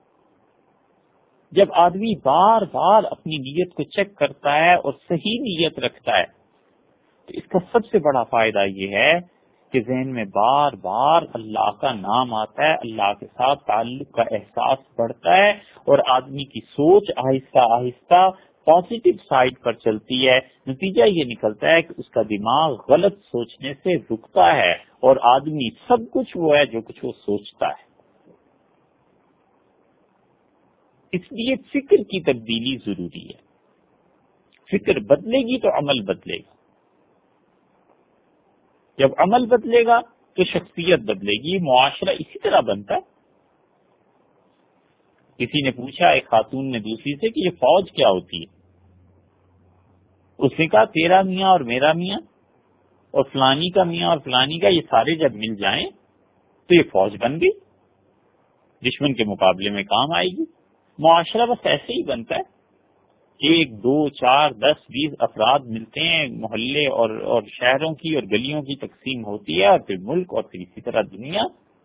جب آدمی بار بار اپنی نیت کو چیک کرتا ہے اور صحیح نیت رکھتا ہے تو اس کا سب سے بڑا فائدہ یہ ہے کہ ذہن میں بار بار اللہ کا نام آتا ہے، اللہ کے ساتھ تعلق کا احساس بڑھتا ہے اور آدمی کی سوچ آہستہ آہستہ پازیٹو سائڈ پر چلتی ہے۔ نتیجہ یہ نکلتا ہے کہ اس کا دماغ غلط سوچنے سے رکتا ہے اور آدمی سب کچھ وہ ہے جو کچھ وہ سوچتا ہے۔ اس لیے فکر کی تبدیلی ضروری ہے۔ فکر بدلے گی تو عمل بدلے گا، جب عمل بدلے گا تو شخصیت بدلے گی، معاشرہ اسی طرح بنتا ہے۔ کسی نے پوچھا ایک خاتون نے دوسری سے کہ یہ فوج کیا ہوتی ہے؟ اس نے کہا تیرا میاں اور میرا میاں اور فلانی کا میاں اور فلانی کا یہ سارے جب مل جائیں تو یہ فوج بن گئی، دشمن کے مقابلے میں کام آئے گی۔ معاشرہ بس ایسے ہی بنتا ہے، 1 2 4 10 20 افراد ملتے ہیں، محلے اور شہروں کی اور گلیوں کی تقسیم ہوتی ہے، اور پھر ملک، اور پھر اسی طرح دنیا۔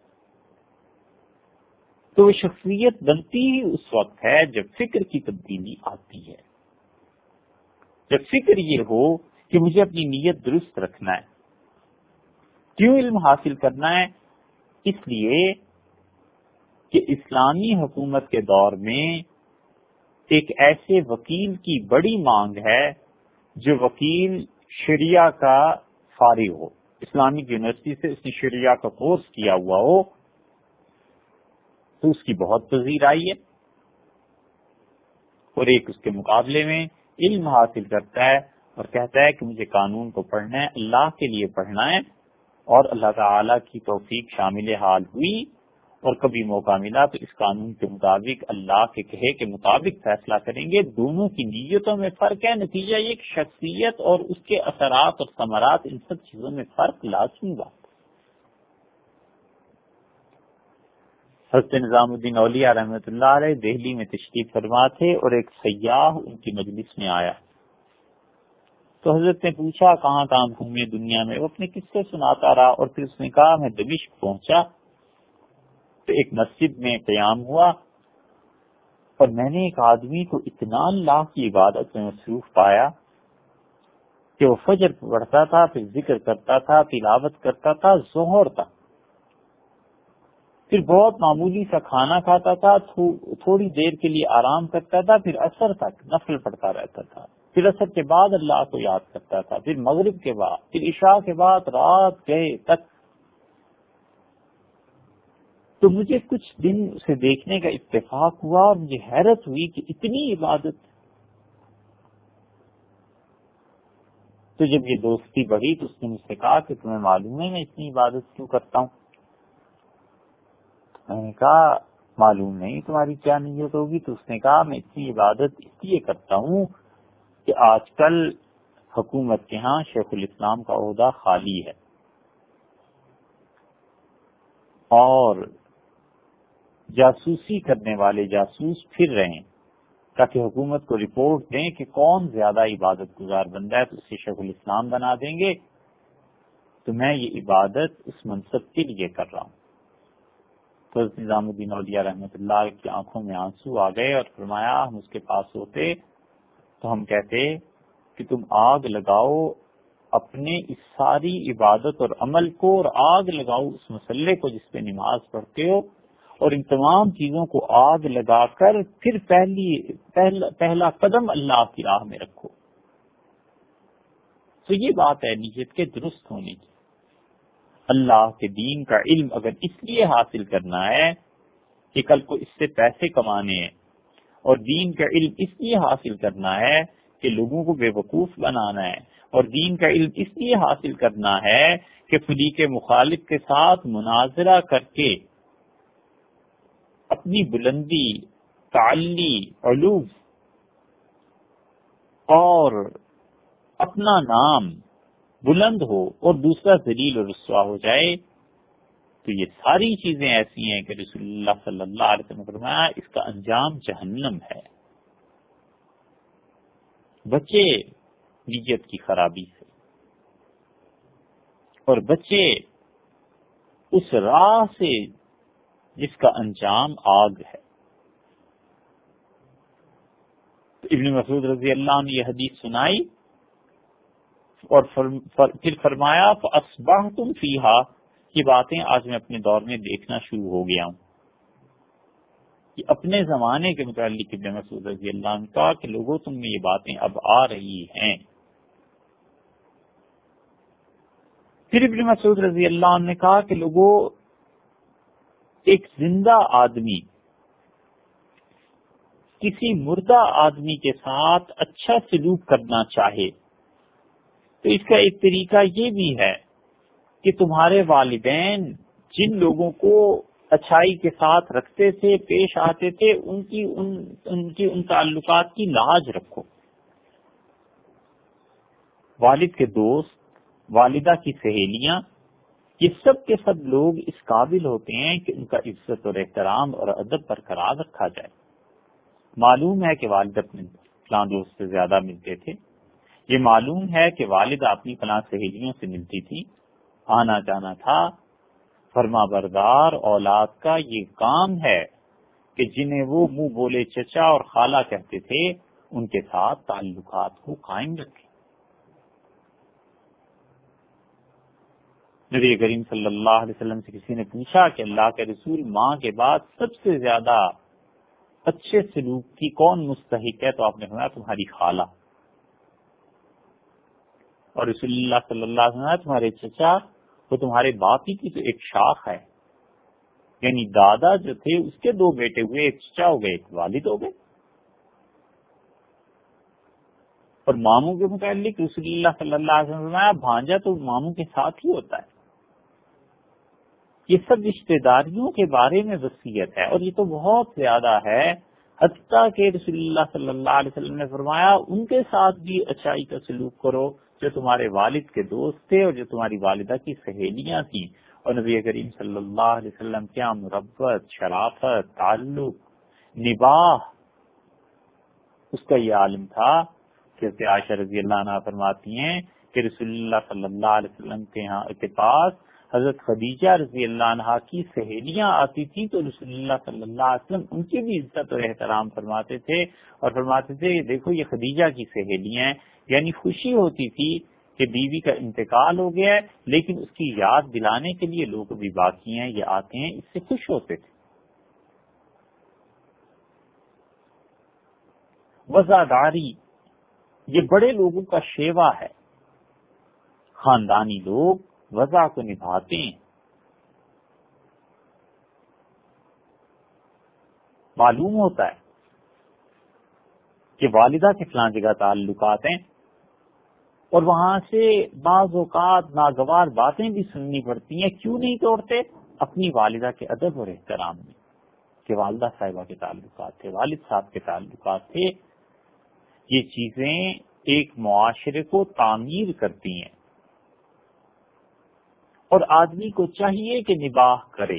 تو وہ شخصیت بنتی ہی اس وقت ہے جب فکر کی تبدیلی آتی ہے، جب فکر یہ ہو کہ مجھے اپنی نیت درست رکھنا ہے۔ کیوں علم حاصل کرنا ہے؟ اس لیے کہ اسلامی حکومت کے دور میں ایک ایسے وکیل کی بڑی مانگ ہے جو وکیل شریعہ کا فارغ ہو، اسلامک یونیورسٹی سے اس نے شریعہ کا کورس کیا ہوا ہو، تو اس کی بہت پذیر آئی ہے، اور ایک اس کے مقابلے میں علم حاصل کرتا ہے اور کہتا ہے کہ مجھے قانون کو پڑھنا ہے، اللہ کے لیے پڑھنا ہے، اور اللہ تعالی کی توفیق شامل حال ہوئی اور کبھی موقع ملا تو اس قانون کے مطابق اللہ کے کہے کے مطابق فیصلہ کریں گے۔ دونوں کی نیتوں میں فرق ہے، نتیجہ یہ کہ شخصیت اور اس کے اثرات اور ثمرات، ان سب چیزوں میں فرق لازمی بات۔ حضرت نظام الدین اولیاء رحمۃ اللہ علیہ دہلی میں تشریف فرما تھے، اور ایک سیاح ان کی مجلس میں آیا تو حضرت نے پوچھا کہاں کہاں گھومے دنیا میں، وہ اپنے قصے سناتا رہا، اور پھر اس نے کہا میں دمشق پہنچا تو ایک مسجد میں قیام ہوا، اور میں نے ایک آدمی کو اتنا اللہ کی عبادت میں مصروف پایا کہ وہ فجر پڑھتا تھا، پھر ذکر کرتا تھا، تلاوت کرتا تھا، ظہر تک، پھر بہت معمولی سا کھانا کھاتا تھا، تھوڑی دیر کے لیے آرام کرتا تھا، پھر عصر تک نفل پڑھتا رہتا تھا، پھر عصر کے بعد اللہ کو یاد کرتا تھا، پھر مغرب کے بعد، پھر عشاء کے بعد رات گئے تک۔ تو مجھے کچھ دن اسے دیکھنے کا اتفاق ہوا اور مجھے حیرت ہوئی کہ اتنی عبادت۔ تو جب یہ دوستی بڑھی تو اس نے مجھ سے کہا کہ تمہیں معلوم ہے میں اتنی عبادت کیوں کرتا ہوں؟ میں نے کہا معلوم نہیں تمہاری کیا نیت ہوگی؟ تو اس نے کہا میں اتنی عبادت اس لیے کرتا ہوں کہ آج کل حکومت کے ہاں شیخ الاسلام کا عہدہ خالی ہے، اور جاسوسی کرنے والے جاسوس پھر رہے ہیں تاکہ حکومت کو رپورٹ دیں کہ کون زیادہ عبادت گزار بندہ ہے تو اسے شیخ الاسلام بنا دیں گے، تو میں یہ عبادت اس منصب کے لیے کر رہا ہوں۔ تو نظام الدین اولیاء رحمۃ اللہ کی آنکھوں میں آنسو آ گئے اور فرمایا ہم اس کے پاس ہوتے تو ہم کہتے کہ تم آگ لگاؤ اپنے اس ساری عبادت اور عمل کو، اور آگ لگاؤ اس مسلے کو جس پہ نماز پڑھتے ہو، اور ان تمام چیزوں کو آگ لگا کر پھر پہلا قدم اللہ کی راہ میں رکھو۔ تو یہ بات ہے نیت کے درست ہونے کی۔ اللہ کے دین کا علم اگر اس لیے حاصل کرنا ہے کہ کل کو اس سے پیسے کمانے ہیں، اور دین کا علم اس لیے حاصل کرنا ہے کہ لوگوں کو بے وقوف بنانا ہے، اور دین کا علم اس لیے حاصل کرنا ہے کہ فریق مخالف کے ساتھ مناظرہ کر کے اپنی بلندی، تعلی، علو اور اپنا نام بلند ہو اور دوسرا ذلیل اور رسوا ہو جائے، تو یہ ساری چیزیں ایسی ہیں کہ رسول اللہ صلی اللہ علیہ وسلم نے فرمایا اس کا انجام جہنم ہے۔ بچے نیت کی خرابی سے، اور بچے اس راہ سے جس کا انجام آگ ہے۔ تو ابن مسعود رضی اللہ عنہ یہ حدیث سنائی اور پھر فرمایا فَأَصْبَحْتُمْ فِيهَا، یہ باتیں آج میں اپنے دور میں دیکھنا شروع ہو گیا ہوں، کہ اپنے زمانے کے متعلق ابن مسعود رضی اللہ عنہ کا کہ لوگوں تم میں یہ باتیں اب آ رہی ہیں۔ پھر ابن مسعود رضی اللہ عنہ نے کہا کہ لوگوں ایک زندہ آدمی کسی مردہ آدمی کے ساتھ اچھا سلوک کرنا چاہے تو اس کا ایک طریقہ یہ بھی ہے کہ تمہارے والدین جن لوگوں کو اچھائی کے ساتھ رکھتے تھے، پیش آتے تھے، ان تعلقات کی لاج رکھو۔ والد کے دوست، والدہ کی سہیلیاں، یہ سب کے سب لوگ اس قابل ہوتے ہیں کہ ان کا عزت اور احترام اور ادب برقرار رکھا جائے۔ معلوم ہے کہ والد اپنے فلاں دوست سے زیادہ ملتے تھے، یہ معلوم ہے کہ والدہ اپنی فلاں سہیلیوں سے ملتی تھی، آنا جانا تھا۔ فرما بردار اولاد کا یہ کام ہے کہ جنہیں وہ منہ بولے چچا اور خالہ کہتے تھے ان کے ساتھ تعلقات کو قائم رکھے۔ نبی کریم صلی اللہ علیہ وسلم سے کسی نے پوچھا کہ اللہ کے رسول، ماں کے بعد سب سے زیادہ اچھے سلوک کی کون مستحق ہے؟ تو آپ نے فرمایا تمہاری خالہ۔ اور رسول اللہ صلی اللہ علیہ وسلم تمہارے چچا وہ تمہارے باپ ہی کی تو ایک شاخ ہے، یعنی دادا جو تھے اس کے دو بیٹے ہوئے، ایک چچا ہو گئے ایک والد ہو گئے۔ اور ماموں کے متعلق رسول اللہ صلی اللہ علیہ وسلم بھانجا تو ماموں کے ساتھ ہی ہوتا ہے۔ یہ سب رشتہ داریوں کے بارے میں وصیت ہے، اور یہ تو بہت زیادہ ہے، حتیٰ کہ رسول اللہ صلی اللہ علیہ وسلم نے فرمایا ان کے ساتھ بھی اچھائی کا سلوک کرو جو تمہارے والد کے دوست تھے اور جو تمہاری والدہ کی سہیلیاں تھیں۔ اور نبی کریم صلی اللہ علیہ وسلم کیا مربت، شرافت، تعلق، نباہ اس کا یہ عالم تھا کہ عائشہ رضی اللہ عنہا فرماتی ہیں کہ رسول اللہ صلی اللہ علیہ وسلم کے پاس حضرت خدیجہ رضی اللہ عنہا کی سہیلیاں آتی تھیں تو رسول اللہ صلی اللہ علیہ وسلم ان کی بھی عزت اور احترام فرماتے تھے، اور فرماتے تھے دیکھو یہ خدیجہ کی سہیلیاں ہیں، یعنی خوشی ہوتی تھی کہ بیوی کا انتقال ہو گیا ہے لیکن اس کی یاد دلانے کے لیے لوگ بھی باقی ہیں، یہ آتے ہیں، اس سے خوش ہوتے تھے۔ وزاداری یہ بڑے لوگوں کا شیوا ہے، خاندانی لوگ وضع کو نبھاتے ہیں۔ معلوم ہوتا ہے کہ والدہ کے فلاں جگہ تعلقات ہیں اور وہاں سے بعض اوقات ناگوار باتیں بھی سننی پڑتی ہیں، کیوں نہیں توڑتے؟ اپنی والدہ کے ادب اور احترام میں، کہ والدہ صاحبہ کے تعلقات تھے، والد صاحب کے تعلقات تھے۔ یہ چیزیں ایک معاشرے کو تعمیر کرتی ہیں، اور آدمی کو چاہیے کہ نباہ کرے،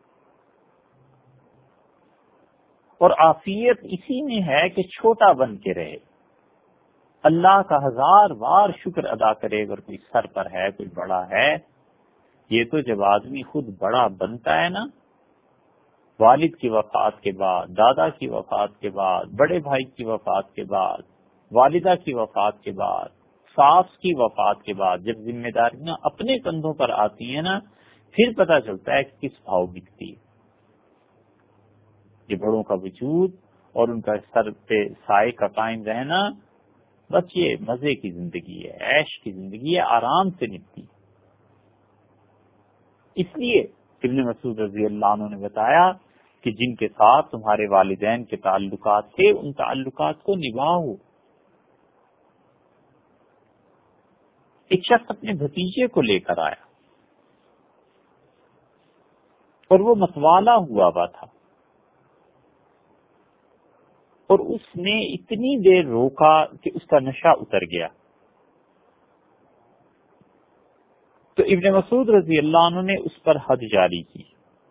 اور عافیت اسی میں ہے کہ چھوٹا بن کے رہے، اللہ کا ہزار بار شکر ادا کرے اگر کوئی سر پر ہے، کوئی بڑا ہے۔ یہ تو جب آدمی خود بڑا بنتا ہے نا، والد کی وفات کے بعد، دادا کی وفات کے بعد، بڑے بھائی کی وفات کے بعد، والدہ کی وفات کے بعد، ساس کی وفات کے بعد، جب ذمہ داریاں اپنے کندھوں پر آتی ہیں نا، پھر پتہ چلتا ہے کہ کس بھاؤ بکتی ہے۔ یہ بڑوں کا وجود اور ان کا سر پہ سائے کا قائم رہنا، بس یہ مزے کی زندگی ہے، عیش کی زندگی ہے، آرام سے نپتی۔ اس لیے ابن مسعود رضی اللہ عنہ نے بتایا کہ جن کے ساتھ تمہارے والدین کے تعلقات تھے ان تعلقات کو نبھاؤ۔ ایک شخص اپنے بھتیجے کو لے کر آیا اور وہ متوالا ہوا تھا، اور اس نے اتنی دیر روکا کہ اس کا نشہ اتر گیا۔ تو ابن مسعود رضی اللہ عنہ نے اس پر حد جاری کی،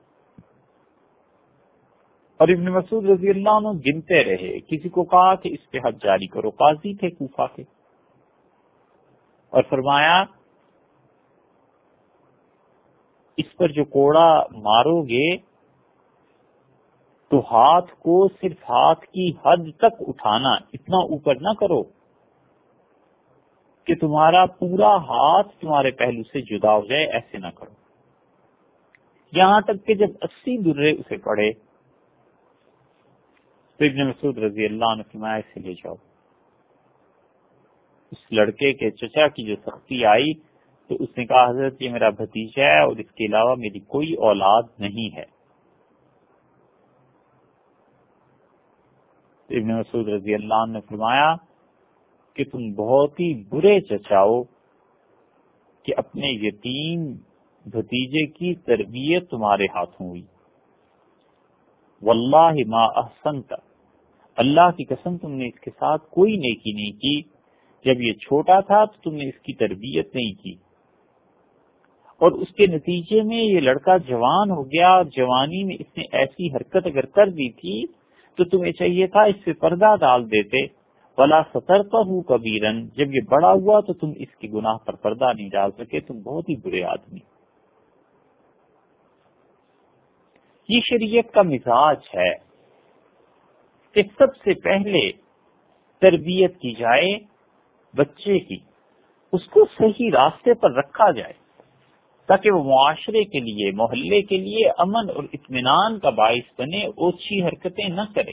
اور ابن مسعود رضی اللہ عنہ گنتے رہے، کسی کو کہا کہ اس پہ حد جاری کرو، قاضی تھے کوفہ کے، اور فرمایا اس پر جو کوڑا مارو گے تو ہاتھ کو صرف ہاتھ کی حد تک اٹھانا، اتنا اوپر نہ کرو کہ تمہارا پورا ہاتھ تمہارے پہلو سے جدا ہو جائے، ایسے نہ کرو، یہاں تک کہ جب 80 درے اسے پڑے تو ابن مسعود رضی اللہ عنہ فرمایا اسے لے جاؤ۔ اس لڑکے کے چچا کی جو سختی آئی تو اس نے کہا حضرت یہ میرا بھتیجا ہے اور اس کے علاوہ میری کوئی اولاد نہیں ہے۔ تو ابن مسعود رضی اللہ عنہ نے فرمایا کہ تم بہت ہی برے چچا ہو کہ اپنے یتیم بھتیجے کی تربیت تمہارے ہاتھوں ہوئی۔ واللہ ما احسنت، اللہ کی قسم تم نے اس کے ساتھ کوئی نیکی نہیں کی جب یہ چھوٹا تھا تو تم نے اس کی تربیت نہیں کی، اور اس کے نتیجے میں یہ لڑکا جوان ہو گیا، اور جوانی میں اس نے ایسی حرکت اگر کر دی تھی تو تمہیں چاہیے تھا اس سے پردہ ڈال دیتے۔ ولا سترتہ کبیرا، جب یہ بڑا ہوا تو تم اس کے گناہ پر پردہ نہیں ڈال سکے، تم بہت ہی برے آدمی۔ یہ شریعت کا مزاج ہے کہ سب سے پہلے تربیت کی جائے بچے کی، اس کو صحیح راستے پر رکھا جائے تاکہ وہ معاشرے کے لیے، محلے کے لیے امن اور اطمینان کا باعث بنے، اوچھی حرکتیں نہ کرے۔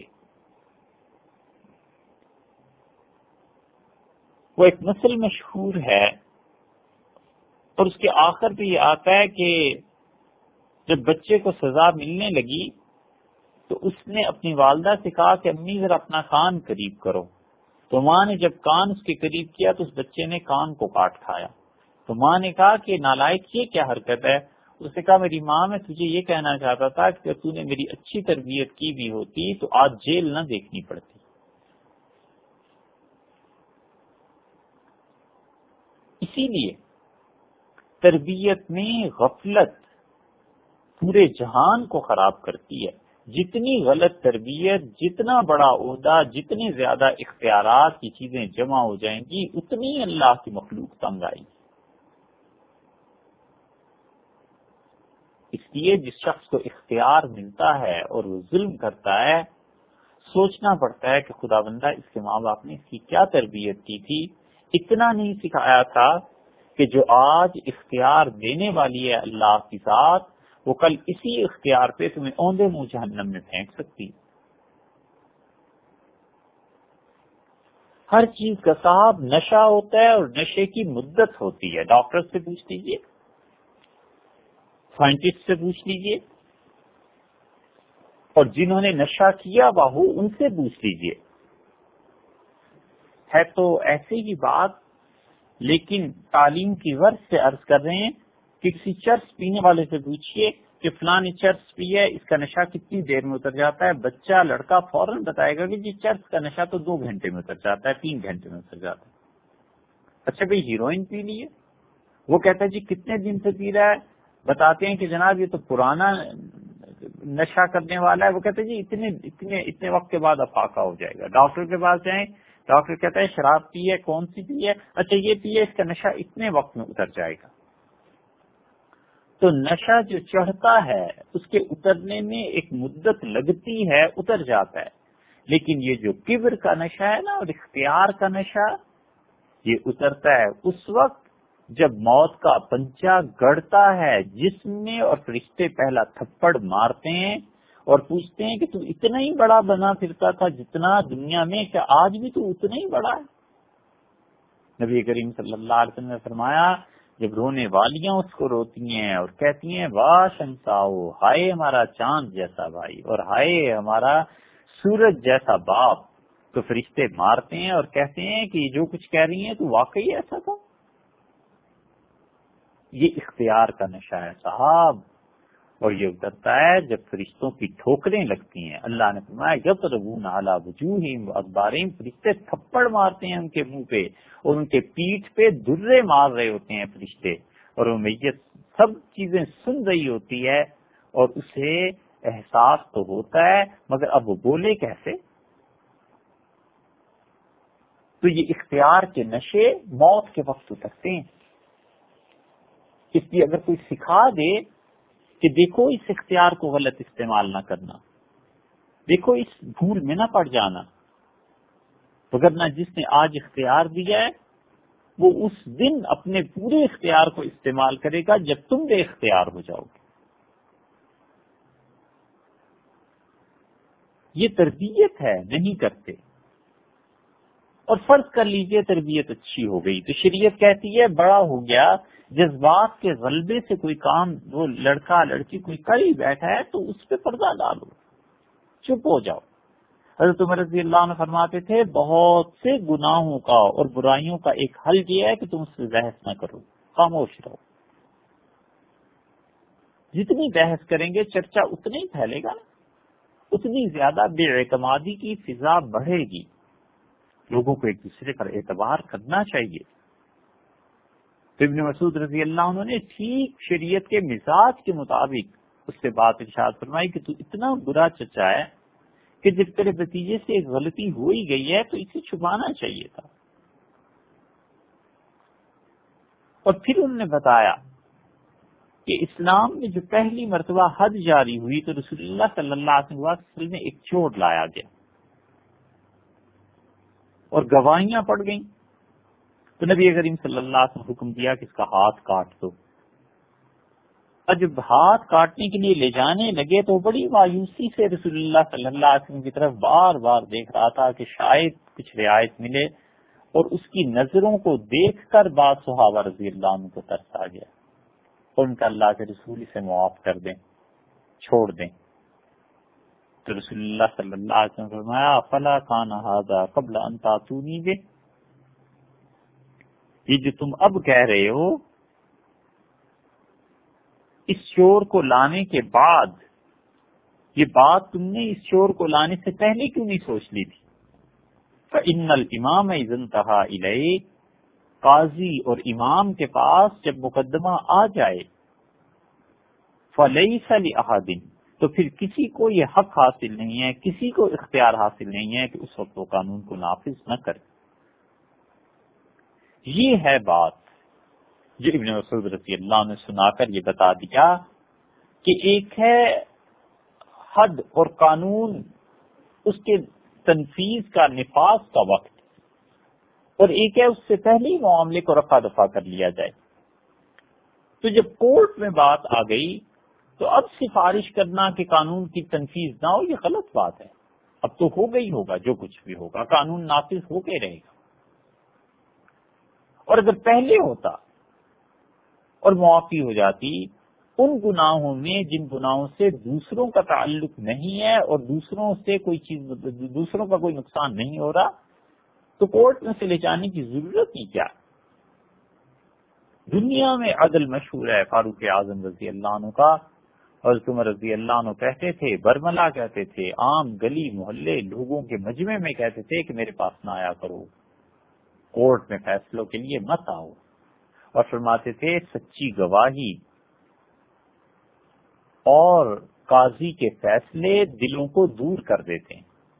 وہ ایک مثل مشہور ہے اور اس کے آخر پہ یہ آتا ہے کہ جب بچے کو سزا ملنے لگی تو اس نے اپنی والدہ سے کہا کہ امی ذرا اپنا کان قریب کرو، تو ماں نے جب کان اس کے قریب کیا تو اس بچے نے کان کو کاٹ کھایا۔ تو ماں نے کہا کہ نالائق یہ کیا حرکت ہے؟ اس نے کہا میری ماں میں تجھے یہ کہنا چاہتا تھا کہ تو نے میری اچھی تربیت کی بھی ہوتی تو آج جیل نہ دیکھنی پڑتی۔ اسی لیے تربیت میں غفلت پورے جہان کو خراب کرتی ہے۔ جتنی غلط تربیت، جتنا بڑا عہدہ، جتنے زیادہ اختیارات کی چیزیں جمع ہو جائیں گی، اتنی اللہ کی مخلوق تنگ آئے گی۔ اس لیے جس شخص کو اختیار ملتا ہے اور وہ ظلم کرتا ہے، سوچنا پڑتا ہے کہ خدا بندہ اس کے ماں باپ نے اس کی کیا تربیت کی تھی، اتنا نہیں سکھایا تھا کہ جو آج اختیار دینے والی ہے اللہ کی ذات، وہ کل اسی اختیار پہ تمہیں اوندے منہ جہنم میں پھینک سکتی۔ ہر چیز کا صاحب نشہ ہوتا ہے اور نشے کی مدت ہوتی ہے۔ ڈاکٹر سے پوچھ لیجئے، سائنٹسٹ سے پوچھ لیجئے، اور جنہوں نے نشہ کیا ہوا ہو ان سے پوچھ لیجئے۔ ہے تو ایسے ہی بات، لیکن تعلیم کی غرض سے عرض کر رہے ہیں کہ کسی چرس پینے والے سے پوچھئے کہ فلاں نے چرس پی ہے، اس کا نشہ کتنی دیر میں اتر جاتا ہے؟ بچہ لڑکا فوراً بتائے گا کہ جی چرس کا نشہ تو 2 گھنٹے میں اتر جاتا ہے، 3 گھنٹے میں اتر جاتا ہے۔ اچھا بھئی ہیروئن پی لیے؟ وہ کہتا ہے جی کتنے دن سے پی رہا ہے؟ بتاتے ہیں کہ جناب یہ تو پرانا نشہ کرنے والا ہے۔ وہ کہتے ہیں جی اتنے وقت کے بعد افاقہ ہو جائے گا۔ ڈاکٹر کے پاس جائیں، ڈاکٹر کہتا ہے شراب پی ہے، کون سی پی ہے؟ اچھا یہ پی ہے، اس کا نشہ اتنے وقت میں اتر جائے گا۔ تو نشہ جو چڑھتا ہے اس کے اترنے میں ایک مدت لگتی ہے، اتر جاتا ہے، لیکن یہ جو کبر کا نشہ ہے نا اور اختیار کا نشہ، یہ اترتا ہے اس وقت جب موت کا پنجہ گڑتا ہے جسم میں اور فرشتے پہلا تھپڑ مارتے ہیں اور پوچھتے ہیں کہ تو اتنا ہی بڑا بنا پھرتا تھا جتنا دنیا میں، کیا آج بھی تو اتنا ہی بڑا ہے؟ نبی کریم صلی اللہ علیہ وسلم نے فرمایا جب رونے والیاں اس کو روتی ہیں اور کہتی ہیں واہ شمساؤ، ہائے ہمارا چاند جیسا بھائی اور ہائے ہمارا سورج جیسا باپ، تو فرشتے مارتے ہیں اور کہتے ہیں کہ جو کچھ کہہ رہی ہیں تو واقعی ایسا تھا۔ یہ اختیار کا نشہ ہے صاحب، اور یہ اترتا ہے جب فرشتوں کی ٹھوکریں لگتی ہیں۔ اللہ نے فرمایا یضربون علی وجوہہم وادبارہم، فرشتے تھپڑ مارتے ہیں ان کے منہ پہ اور ان کے پیٹھ پہ درے مار رہے ہوتے ہیں فرشتے، اور وہ میت سب چیزیں سن رہی ہوتی ہے اور اسے احساس تو ہوتا ہے مگر اب وہ بولے کیسے؟ تو یہ اختیار کے نشے موت کے وقت اترتے ہیں۔ اس لیے اگر کوئی سکھا دے کہ دیکھو اس اختیار کو غلط استعمال نہ کرنا، دیکھو اس بھول میں نہ پڑ جانا، وگرنہ جس نے آج اختیار دیا ہے وہ اس دن اپنے پورے اختیار کو استعمال کرے گا جب تم بے اختیار ہو جاؤ گے۔ یہ تربیت ہے، نہیں کرتے۔ اور فرض کر لیجئے تربیت اچھی ہو گئی تو شریعت کہتی ہے بڑا ہو گیا، جذبات کے غلبے سے کوئی کام وہ لڑکا لڑکی کوئی کر ہی بیٹھا ہے تو اس پہ پردہ ڈالو، چپ ہو جاؤ۔ حضرت عمر رضی اللہ عنہ فرماتے تھے بہت سے گناہوں کا اور برائیوں کا ایک حل یہ ہے کہ تم اس سے بحث نہ کرو، خاموش رہو۔ جتنی بحث کریں گے چرچا اتنا ہی پھیلے گا، اتنی زیادہ بے اعتمادی کی فضا بڑھے گی۔ لوگوں کو ایک دوسرے پر اعتبار کرنا چاہیے۔ تو ابن مسعود رضی اللہ عنہ نے ٹھیک شریعت کے مزاج کے مطابق اس سے بات ارشاد فرمائی کہ تو اتنا برا چچا ہے کہ جب تیرے نتیجے سے ایک غلطی ہو ہی گئی ہے تو اسے چھپانا چاہیے تھا۔ اور پھر انہوں نے بتایا کہ اسلام میں جو پہلی مرتبہ حد جاری ہوئی تو رسول اللہ صلی اللہ علیہ وسلم میں ایک چور لایا گیا اور گواہیاں پڑ گئیں، تو نبی کریم صلی اللہ علیہ وسلم حکم دیا کہ اس کا ہاتھ کاٹ دو۔ اور جب ہاتھ کاٹنے کے لیے لے جانے لگے تو بڑی مایوسی سے رسول اللہ صلی اللہ علیہ وسلم کی طرف بار بار دیکھ رہا تھا کہ شاید کچھ رعایت ملے، اور اس کی نظروں کو دیکھ کر بعض صحابہ رضی اللہ عنہ کو ترس آ گیا اور ان کا اللہ کے رسول سے معاف کر دیں، چھوڑ دیں۔ تو رسول اللہ صلی اللہ علیہ وسلم نے فرمایا فلا کان ھذا قبل ان تاتونی بہ، یہ جو تم اب کہہ رہے ہو اس چور کو لانے کے بعد، یہ بات تم نے اس چور کو لانے سے پہلے کیوں نہیں سوچ لی تھی؟ فإن الامام اذا انتهى الیہ، قاضی اور امام کے پاس جب مقدمہ آ جائے فلیس لأحد، تو پھر کسی کو یہ حق حاصل نہیں ہے، کسی کو اختیار حاصل نہیں ہے کہ اس وقت وہ قانون کو نافذ نہ کرے۔ یہ ہے بات جو ابن مسعود رضی اللہ عنہ نے سنا کر یہ بتا دیا کہ ایک ہے حد اور قانون، اس کے تنفیذ کا نفاذ کا وقت، اور ایک ہے اس سے پہلے ہی معاملے کو رفع دفع کر لیا جائے۔ تو جب کورٹ میں بات آ گئی تو اب سفارش کرنا کہ قانون کی تنفیذ نہ ہو یہ غلط بات ہے، اب تو ہو گئی ہوگا، جو کچھ بھی ہوگا قانون نافذ ہو کے رہے گا۔ اور اگر پہلے ہوتا اور معافی ہو جاتی ان گناہوں میں جن گناہوں سے دوسروں کا تعلق نہیں ہے اور دوسروں سے کوئی چیز، دوسروں کا کوئی نقصان نہیں ہو رہا، تو کورٹ میں سے لے جانے کی ضرورت ہی کیا؟ دنیا میں عدل مشہور ہے فاروق اعظم رضی اللہ عنہ کا، اور عمر رضی اللہ عنہ کہتے تھے، برملا کہتے تھے، عام گلی محلے لوگوں کے مجمع میں کہتے تھے کہ میرے پاس نہ آیا کرو، کورٹ میں فیصلوں کے لیے مت آؤ، اور فرماتے تھے سچی گواہی اور قاضی کے فیصلے دلوں کو دور کر دیتے ہیں۔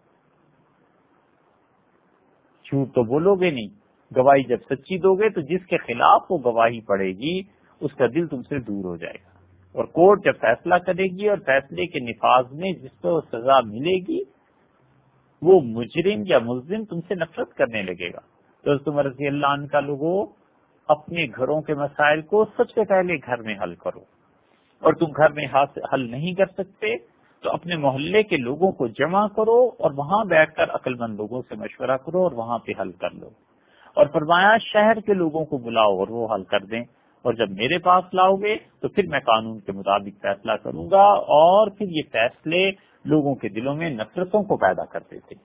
جھوٹ تو بولو گے نہیں، گواہی جب سچی دو گے تو جس کے خلاف وہ گواہی پڑے گی اس کا دل تم سے دور ہو جائے گا، اور کورٹ جب فیصلہ کرے گی اور فیصلے کے نفاذ میں جس کو سزا ملے گی وہ مجرم یا ملزم تم سے نفرت کرنے لگے گا۔ تو تم رضی اللہ عنہ کا لوگوں اپنے گھروں کے مسائل کو سب سے پہلے گھر میں حل کرو، اور تم گھر میں حل نہیں کر سکتے تو اپنے محلے کے لوگوں کو جمع کرو اور وہاں بیٹھ کر عقل مند لوگوں سے مشورہ کرو اور وہاں پہ حل کر لو، اور فرمایا شہر کے لوگوں کو بلاؤ اور وہ حل کر دیں، اور جب میرے پاس لاؤ گے تو پھر میں قانون کے مطابق فیصلہ کروں گا، اور پھر یہ فیصلے لوگوں کے دلوں میں نفرتوں کو پیدا کرتے تھے۔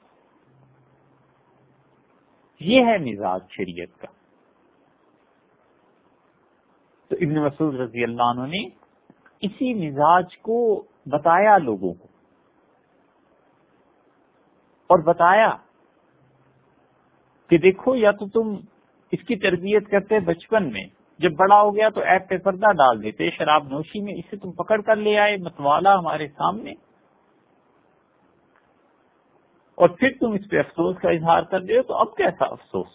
یہ ہے مزاج شریعت کا۔ تو ابن مسعود رضی اللہ عنہ نے اسی مزاج کو بتایا لوگوں کو، اور بتایا کہ دیکھو یا تو تم اس کی تربیت کرتے بچپن میں، جب بڑا ہو گیا تو ایپ پہ پردہ ڈال دیتے، شراب نوشی میں اسے تم پکڑ کر لے آئے متوالا ہمارے سامنے، اور پھر تم اس پہ افسوس کا اظہار کر رہے ہو، تو اب کیسا افسوس؟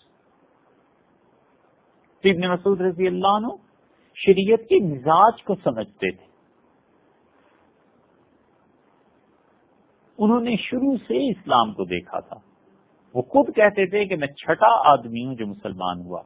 تو ابن مسعود رضی اللہ عنہ شریعت کے مزاج کو سمجھتے تھے، انہوں نے شروع سے اسلام کو دیکھا تھا۔ وہ خود کہتے تھے کہ میں چھٹا آدمی ہوں جو مسلمان ہوا۔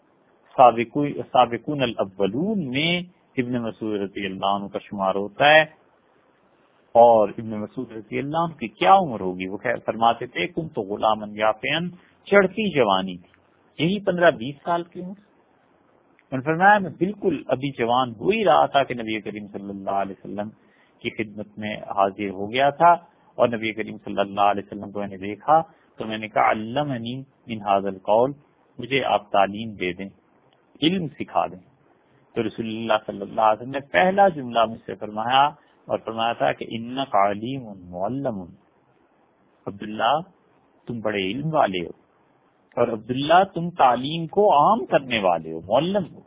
سابقون الاولون میں ابن مسعود رضی اللہ عنہ کا شمار ہوتا ہے، اور ابن مسعود رضی اللہ عنہ کی کیا عمر ہوگی؟ وہ فرماتے تھے کنت غلاما یافعا، چڑھتی جوانی تھی، یہی 15-20 سال کی عمر۔ انہوں نے فرمایا میں بالکل ابھی جوان ہو ہی رہا تھا کہ نبی کریم صلی اللہ علیہ وسلم کی خدمت میں حاضر ہو گیا تھا، اور نبی کریم صلی اللہ علیہ وسلم کو میں نے دیکھا تو میں نے کہا علمنی من ھذا القول، مجھے آپ تعلیم دے دیں، علم سکھا دیں۔ تو رسول اللہ صلی اللہ علیہ وسلم نے پہلا جملہ مجھ سے فرمایا، اور فرمایا تھا کہ انک علیم معلم، عبداللہ تم بڑے علم والے ہو، اور عبداللہ تم تعلیم کو عام کرنے والے ہو، معلم ہو۔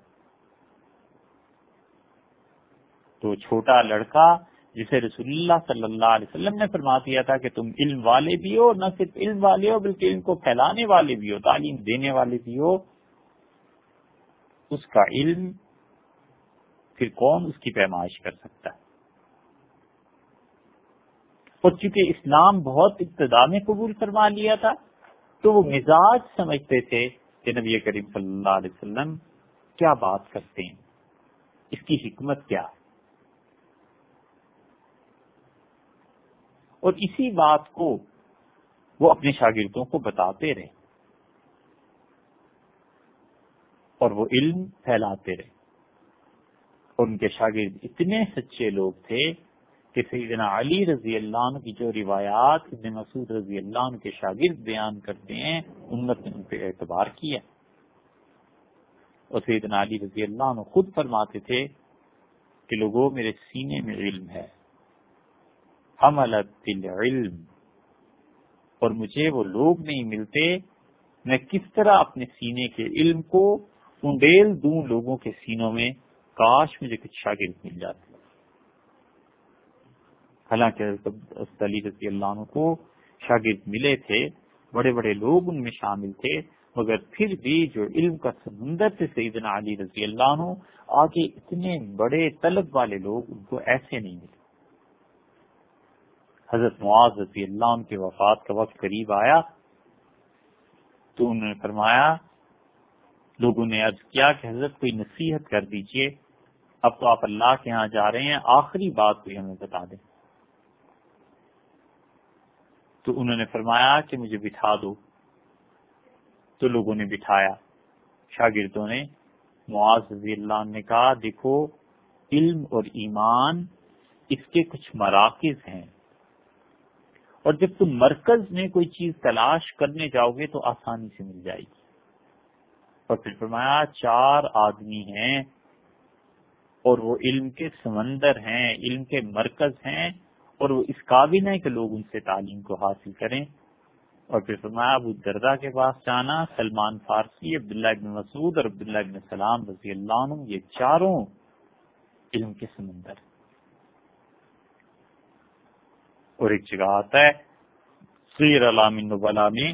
تو چھوٹا لڑکا جسے رسول اللہ صلی اللہ علیہ وسلم نے فرما دیا تھا کہ تم علم والے بھی ہو، نہ صرف علم والے ہو بلکہ علم کو پھیلانے والے بھی ہو، تعلیم دینے والے بھی ہو، اس کا علم پھر کون اس کی پیمائش کر سکتا ہے؟ اور چونکہ اسلام بہت ابتدا میں قبول فرما لیا تھا تو وہ مزاج سمجھتے تھے کہ نبی کریم صلی اللہ علیہ وسلم کیا بات کرتے ہیں، اس کی حکمت کیا ہے، اور اسی بات کو وہ اپنے شاگردوں کو بتاتے رہے اور وہ علم پھیلاتے رہے، اور ان کے شاگرد اتنے سچے لوگ تھے کہ سیدنا علی رضی اللہ عنہ کی جو روایات ابن مسعود رضی اللہ عنہ کے شاگرد بیان کرتے ہیں امت نے ان پہ اعتبار کیا، اور سیدنا علی رضی اللہ عنہ خود فرماتے تھے کہ لوگوں میرے سینے میں علم ہے، حملت العلم، اور مجھے وہ لوگ نہیں ملتے میں کس طرح اپنے سینے کے علم کو انڈیل دوں لوگوں کے سینوں میں، کاش مجھے کچھ شاگرد مل جاتے۔ حالانکہ حضرت علی رضی اللہ عنہ کو شاگرد ملے تھے، بڑے بڑے لوگ ان میں شامل تھے، مگر پھر بھی جو علم کا سمندر تھے سیدنا علی رضی اللہ عنہ، آگے اتنے بڑے طلب والے لوگ ان کو ایسے نہیں ملے۔ حضرت معاذ رضی اللہ عنہ کی وفات کا وقت قریب آیا تو انہوں نے فرمایا، لوگوں نے عرض کیا کہ حضرت کوئی نصیحت کر دیجئے، اب تو آپ اللہ کے ہاں جا رہے ہیں، آخری بات کوئی ہمیں بتا دیں۔ تو انہوں نے فرمایا کہ مجھے بٹھا دو، تو لوگوں نے بٹھایا، شاگردوں نے۔ معاذ رضی اللہ عنہ نے کہا، دیکھو علم اور ایمان اس کے کچھ مراکز ہیں، اور جب تم مرکز میں کوئی چیز تلاش کرنے جاؤ گے تو آسانی سے مل جائے گی۔ اور پھر فرمایا 4 آدمی ہیں اور وہ علم کے سمندر ہیں، علم کے مرکز ہیں، اور وہ اس قابل ہیں کہ لوگ ان سے تعلیم کو حاصل کریں۔ اور پھر فرمایا ابو الدرداء کے پاس جانا، سلمان فارسی، عبداللہ ابن مسعود اور عبداللہ ابن سلام رضی اللہ عنہ، یہ چاروں علم کے سمندر۔ اور ایک جگہ آتا ہے سیر اعلام النبلاء میں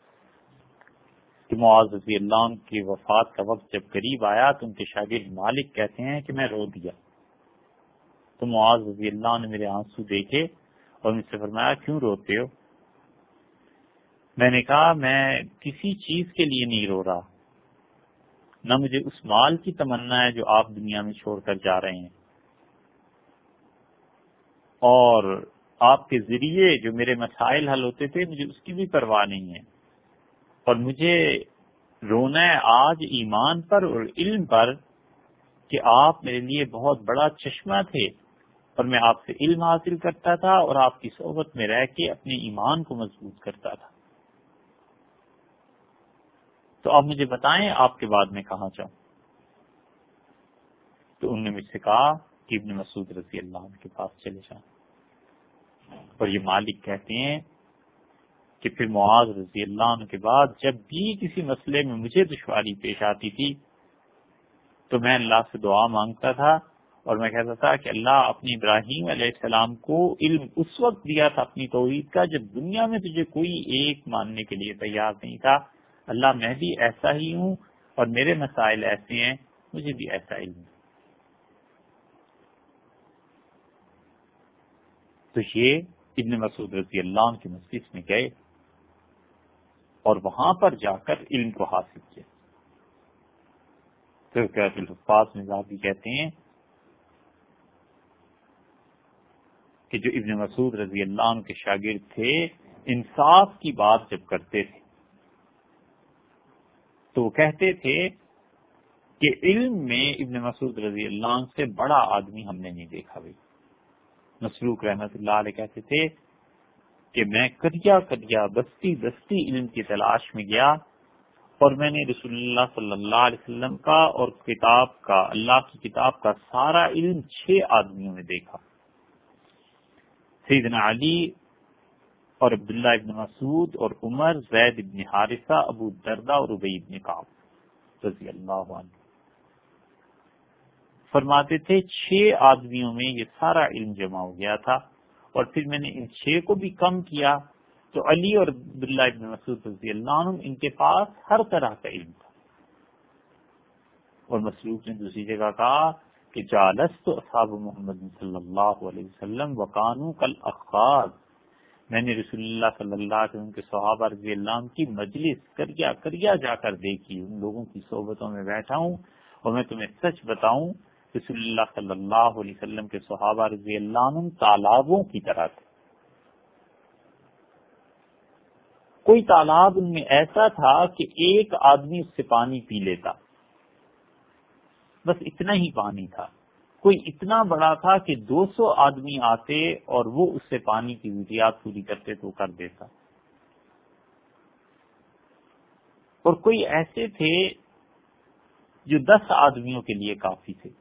کہ معاذ رضی اللہ عنہ کی وفات کا وقت جب قریب آیا تو ان کے شاگرد مالک کہتے ہیں کہ میں رو دیا، تو معاذ رضی اللہ عنہ نے میرے آنسو دیکھے اور مجھ سے فرمایا کیوں روتے ہو؟ میں نے کہا میں کسی چیز کے لیے نہیں رو رہا، نہ مجھے اس مال کی تمنا ہے جو آپ دنیا میں چھوڑ کر جا رہے ہیں، اور آپ کے ذریعے جو میرے مسائل حل ہوتے تھے مجھے اس کی بھی پرواہ نہیں ہے، اور مجھے رونا ہے آج ایمان پر اور علم پر کہ آپ میرے لیے بہت بڑا چشمہ تھے، اور میں آپ سے علم حاصل کرتا تھا اور آپ کی صحبت میں رہ کے اپنے ایمان کو مضبوط کرتا تھا۔ تو آپ مجھے بتائیں آپ کے بعد میں کہاں جاؤں؟ تو انہوں نے مجھ سے کہا کہ ابن مسعود رضی اللہ عنہ کے پاس چلے جائیں۔ اور یہ مالک کہتے ہیں کہ پھر معاذ رضی اللہ عنہ کے بعد جب بھی کسی مسئلے میں مجھے دشواری پیش آتی تھی تو میں اللہ سے دعا مانگتا تھا، اور میں کہتا تھا کہ اللہ اپنی ابراہیم علیہ السلام کو علم اس وقت دیا تھا اپنی توحید کا جب دنیا میں تجھے کوئی ایک ماننے کے لیے تیار نہیں تھا، اللہ میں بھی ایسا ہی ہوں اور میرے مسائل ایسے ہیں، مجھے بھی ایسا علم ہے۔ تو یہ ابن مسعود رضی اللہ عنہ کی مجلس میں گئے اور وہاں پر جا کر علم کو حاصل کیا۔ تو الحفاظ مزاحی کہتے ہیں کہ جو ابن مسعود رضی اللہ عنہ کے شاگرد تھے انصاف کی بات جب کرتے تھے تو وہ کہتے تھے کہ علم میں ابن مسعود رضی اللہ عنہ سے بڑا آدمی ہم نے نہیں دیکھا بھائی۔ مسروق رحمت اللہ علیہ کہتے تھے کہ میں کدیا کدیا بستی بستی علم کی تلاش میں گیا اور میں نے رسول اللہ صلی اللہ علیہ وسلم کا اور کتاب کا، اللہ کی کتاب کا سارا علم 6 آدمیوں میں دیکھا، سیدنا علی اور عبداللہ ابن مسعود اور عمر، زید ابن حارثہ، ابو الدرداء اور ابی ابن کعب رضی اللہ عنہ فرماتے تھے 6 آدمیوں میں یہ سارا علم جمع ہو گیا تھا، اور پھر میں نے ان 6 کو بھی کم کیا تو علی اور عبداللہ ابن مسعود رضی اللہ عنہ ان کے پاس ہر طرح کا علم تھا۔ اور مسروق نے دوسری جگہ کہا کہ جالست اصحاب محمد صلی اللہ علیہ وسلم وکانو کالاخاذ، میں نے رسول اللہ صلی اللہ علیہ وسلم کے صحابہ رضی اللہ عنہ کی مجلس کریا جا کر دیکھی، ان لوگوں کی صحبتوں میں بیٹھا ہوں، اور میں تمہیں سچ بتاؤں رسول اللہ صلی اللہ علیہ وسلم کے صحابہ رضی اللہ عنہ تالابوں کی طرح تھے۔ کوئی تالاب ان میں ایسا تھا کہ ایک آدمی اس سے پانی پی لیتا، بس اتنا ہی پانی تھا۔ کوئی اتنا بڑا تھا کہ 200 آدمی آتے اور وہ اس سے پانی کی ضروریات پوری کرتے تو کر دیتا، اور کوئی ایسے تھے جو 10 آدمیوں کے لیے کافی تھے۔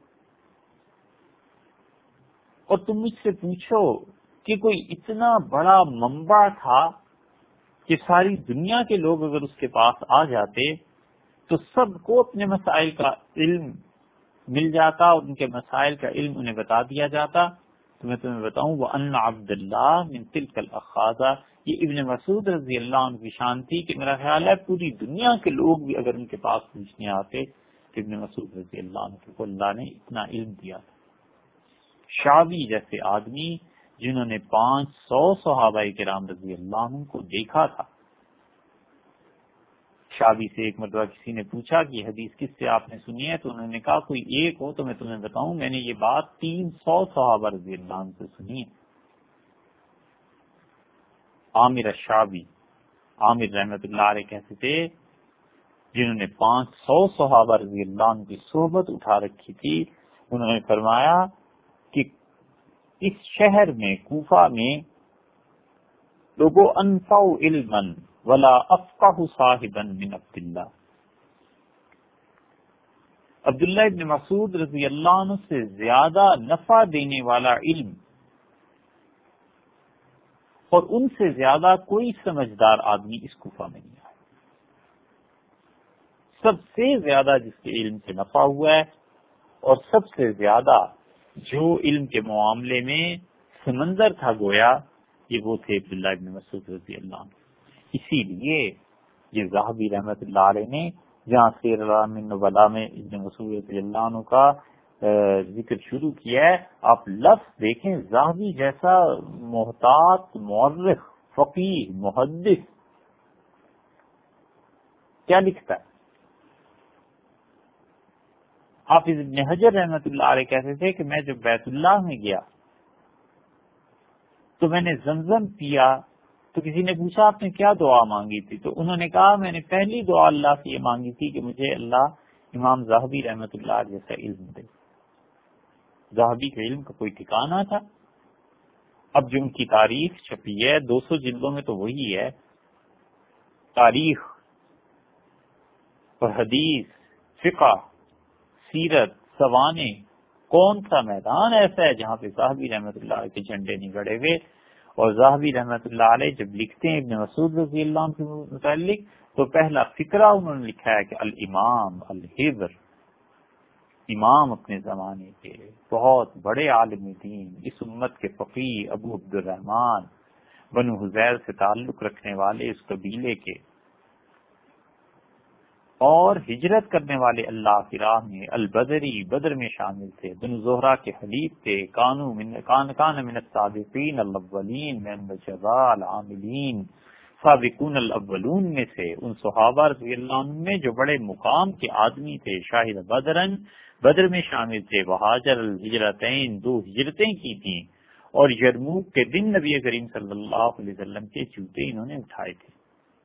اور تم مجھ سے پوچھو کہ کوئی اتنا بڑا منبع تھا کہ ساری دنیا کے لوگ اگر اس کے پاس آ جاتے تو سب کو اپنے مسائل کا علم مل جاتا، اور ان کے مسائل کا علم انہیں بتا دیا جاتا۔ تو میں تمہیں بتاؤں وَأَنَّ عَبْدَ اللَّهِ مِن تِلْكَ الْأَخَاذَ، یہ ابن مسعود رضی اللہ عنہ کی شان تھی کہ میرا خیال ہے پوری دنیا کے لوگ بھی اگر ان کے پاس پوچھنے آتے تو ابن مسعود رضی اللہ عنہ کو اللہ نے اتنا علم دیا تھا۔ شعبی جیسے آدمی جنہوں نے 500 صحابہ کرام رضی اللہ عنہ کو دیکھا تھا، شعبی سے ایک مرتبہ کسی نے پوچھا کہ یہ حدیث کس سے آپ نے سنی ہے، تو انہوں نے کہا کوئی ایک ہو تو میں تمہیں بتاؤں، میں نے یہ بات 300 صحابہ رضی اللہ عنہ سے سنی ہے۔ عامر الشعبی، عامر رحمت اللہ علیہ کہتے تھے جنہوں نے 500 صحابہ رضی اللہ عنہ کی صحبت اٹھا رکھی تھی، انہوں نے فرمایا کہ اس شہر میں کوفہ میں لوگوں انفع علما ولا افقہ صاحبا من عبداللہ، عبداللہ ابن مسعود رضی اللہ عنہ سے زیادہ نفع دینے والا علم اور ان سے زیادہ کوئی سمجھدار آدمی اس کوفہ میں نہیں آیا۔ سب سے زیادہ جس کے علم سے نفع ہوا ہے اور سب سے زیادہ جو علم کے معاملے میں سمندر تھا گویا، یہ وہ تھے عبداللہ ابن مسعود رضی اللہ عنہ۔ اسی لیے یہ ذہبی رحمت اللہ علیہ نے جہاں سیر اعلام النبلاء میں ابن مسعود رضی اللہ عنہ کا ذکر شروع کیا ہے، آپ لفظ دیکھیں، ذہبی جیسا محتاط مورخ فقیہ محدث کیا لکھتا ہے۔ حافظ ابن حجر رحمت اللہ علیہ کہتے تھے کہ میں جب بیت اللہ میں گیا تو میں نے زمزم پیا، تو کسی نے پوچھا آپ نے کیا دعا مانگی تھی، تو انہوں نے کہا میں نے پہلی دعا اللہ سے یہ مانگی تھی کہ مجھے اللہ امام ذہبی رحمت اللہ علیہ جیسا علم دے۔ ذہبی کے علم کا کوئی ٹھکانہ تھا۔ اب جو ان کی تاریخ چھپی ہے 200 جلدوں میں تو وہی ہے، تاریخ اور حدیث، فقہ، سیرت، سوانح، کون سا میدان ایسا ہے جہاں پہ ذہبی رحمت اللہ علیہ کے جھنڈے نہیں گڑے ہوئے۔ اور ذہبی رحمت اللہ علیہ جب لکھتے ہیں ابن مسعود رضی اللہ عنہ کے متعلق تو پہلا فقرہ انہوں نے لکھا ہے کہ الامام الحبر، امام اپنے زمانے کے بہت بڑے عالم دین، اس امت کے فقیہ ابو عبد الرحمن بنو حذیر سے تعلق رکھنے والے اس قبیلے کے، اور ہجرت کرنے والے اللہ کی راہ میں، البدری بدر میں شامل تھے، بنو زہرہ کے حلیف تھے، کان من السابقین الاولین من الشباب العاملین، سابقون الاولون میں سے ان صحابہ رضی اللہ عنہ میں جو بڑے مقام کے آدمی تھے، شاہد بدرن بدر میں شامل تھے، وہاجر الہجرتین 2 ہجرتیں کی تھیں، اور یرموک کے دن نبی کریم صلی اللہ علیہ وسلم کے جوتے انہوں نے اٹھائے تھے۔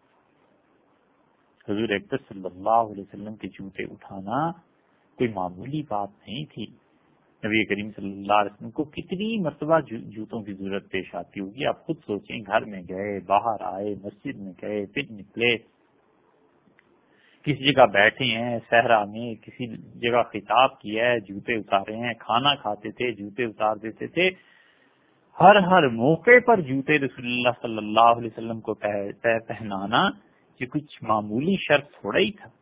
حضور اکبر صلی اللہ علیہ وسلم کے جوتے اٹھانا کوئی معمولی بات نہیں تھی۔ نبی کریم صلی اللہ علیہ وسلم کو کتنی مرتبہ جوتوں کی ضرورت پیش آتی ہوگی، آپ خود سوچیں، گھر میں گئے، باہر آئے، مسجد میں گئے، پھر نکلے، کسی جگہ بیٹھے ہیں صحرا میں، کسی جگہ خطاب کیا ہے، جوتے اتارے ہیں، کھانا کھاتے تھے، جوتے اتار دیتے تھے۔ ہر موقع پر جوتے رسول اللہ صلی اللہ علیہ وسلم کو پہنانا یہ کچھ معمولی شرط تھوڑا ہی تھا.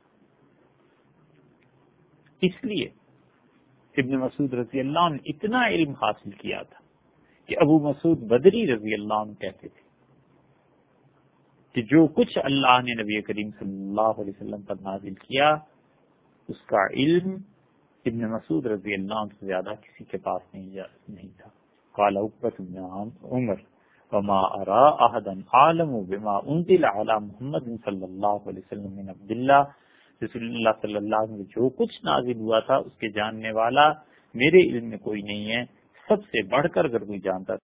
اس لیے ابن مسعود رضی اللہ عنہ نے اتنا علم حاصل کیا تھا کہ ابو مسعود بدری رضی اللہ عنہ کہتے تھے کہ جو کچھ اللہ نے نبی کریم صلی اللہ علیہ وسلم پر نازل کیا اس کا علم ابن مسعود رضی اللہ عنہ سے زیادہ کسی کے پاس نہیں تھا. قال عقبۃ بن عمر وما ارى احدا عالم بما انزل على محمد صلی اللہ علیہ وسلم من عبد اللہ. رسول اللہ صلی اللہ علیہ وسلم جو کچھ نازل ہوا تھا اس کے جاننے والا میرے علم میں کوئی نہیں ہے. سب سے بڑھ کر اگر کوئی جانتا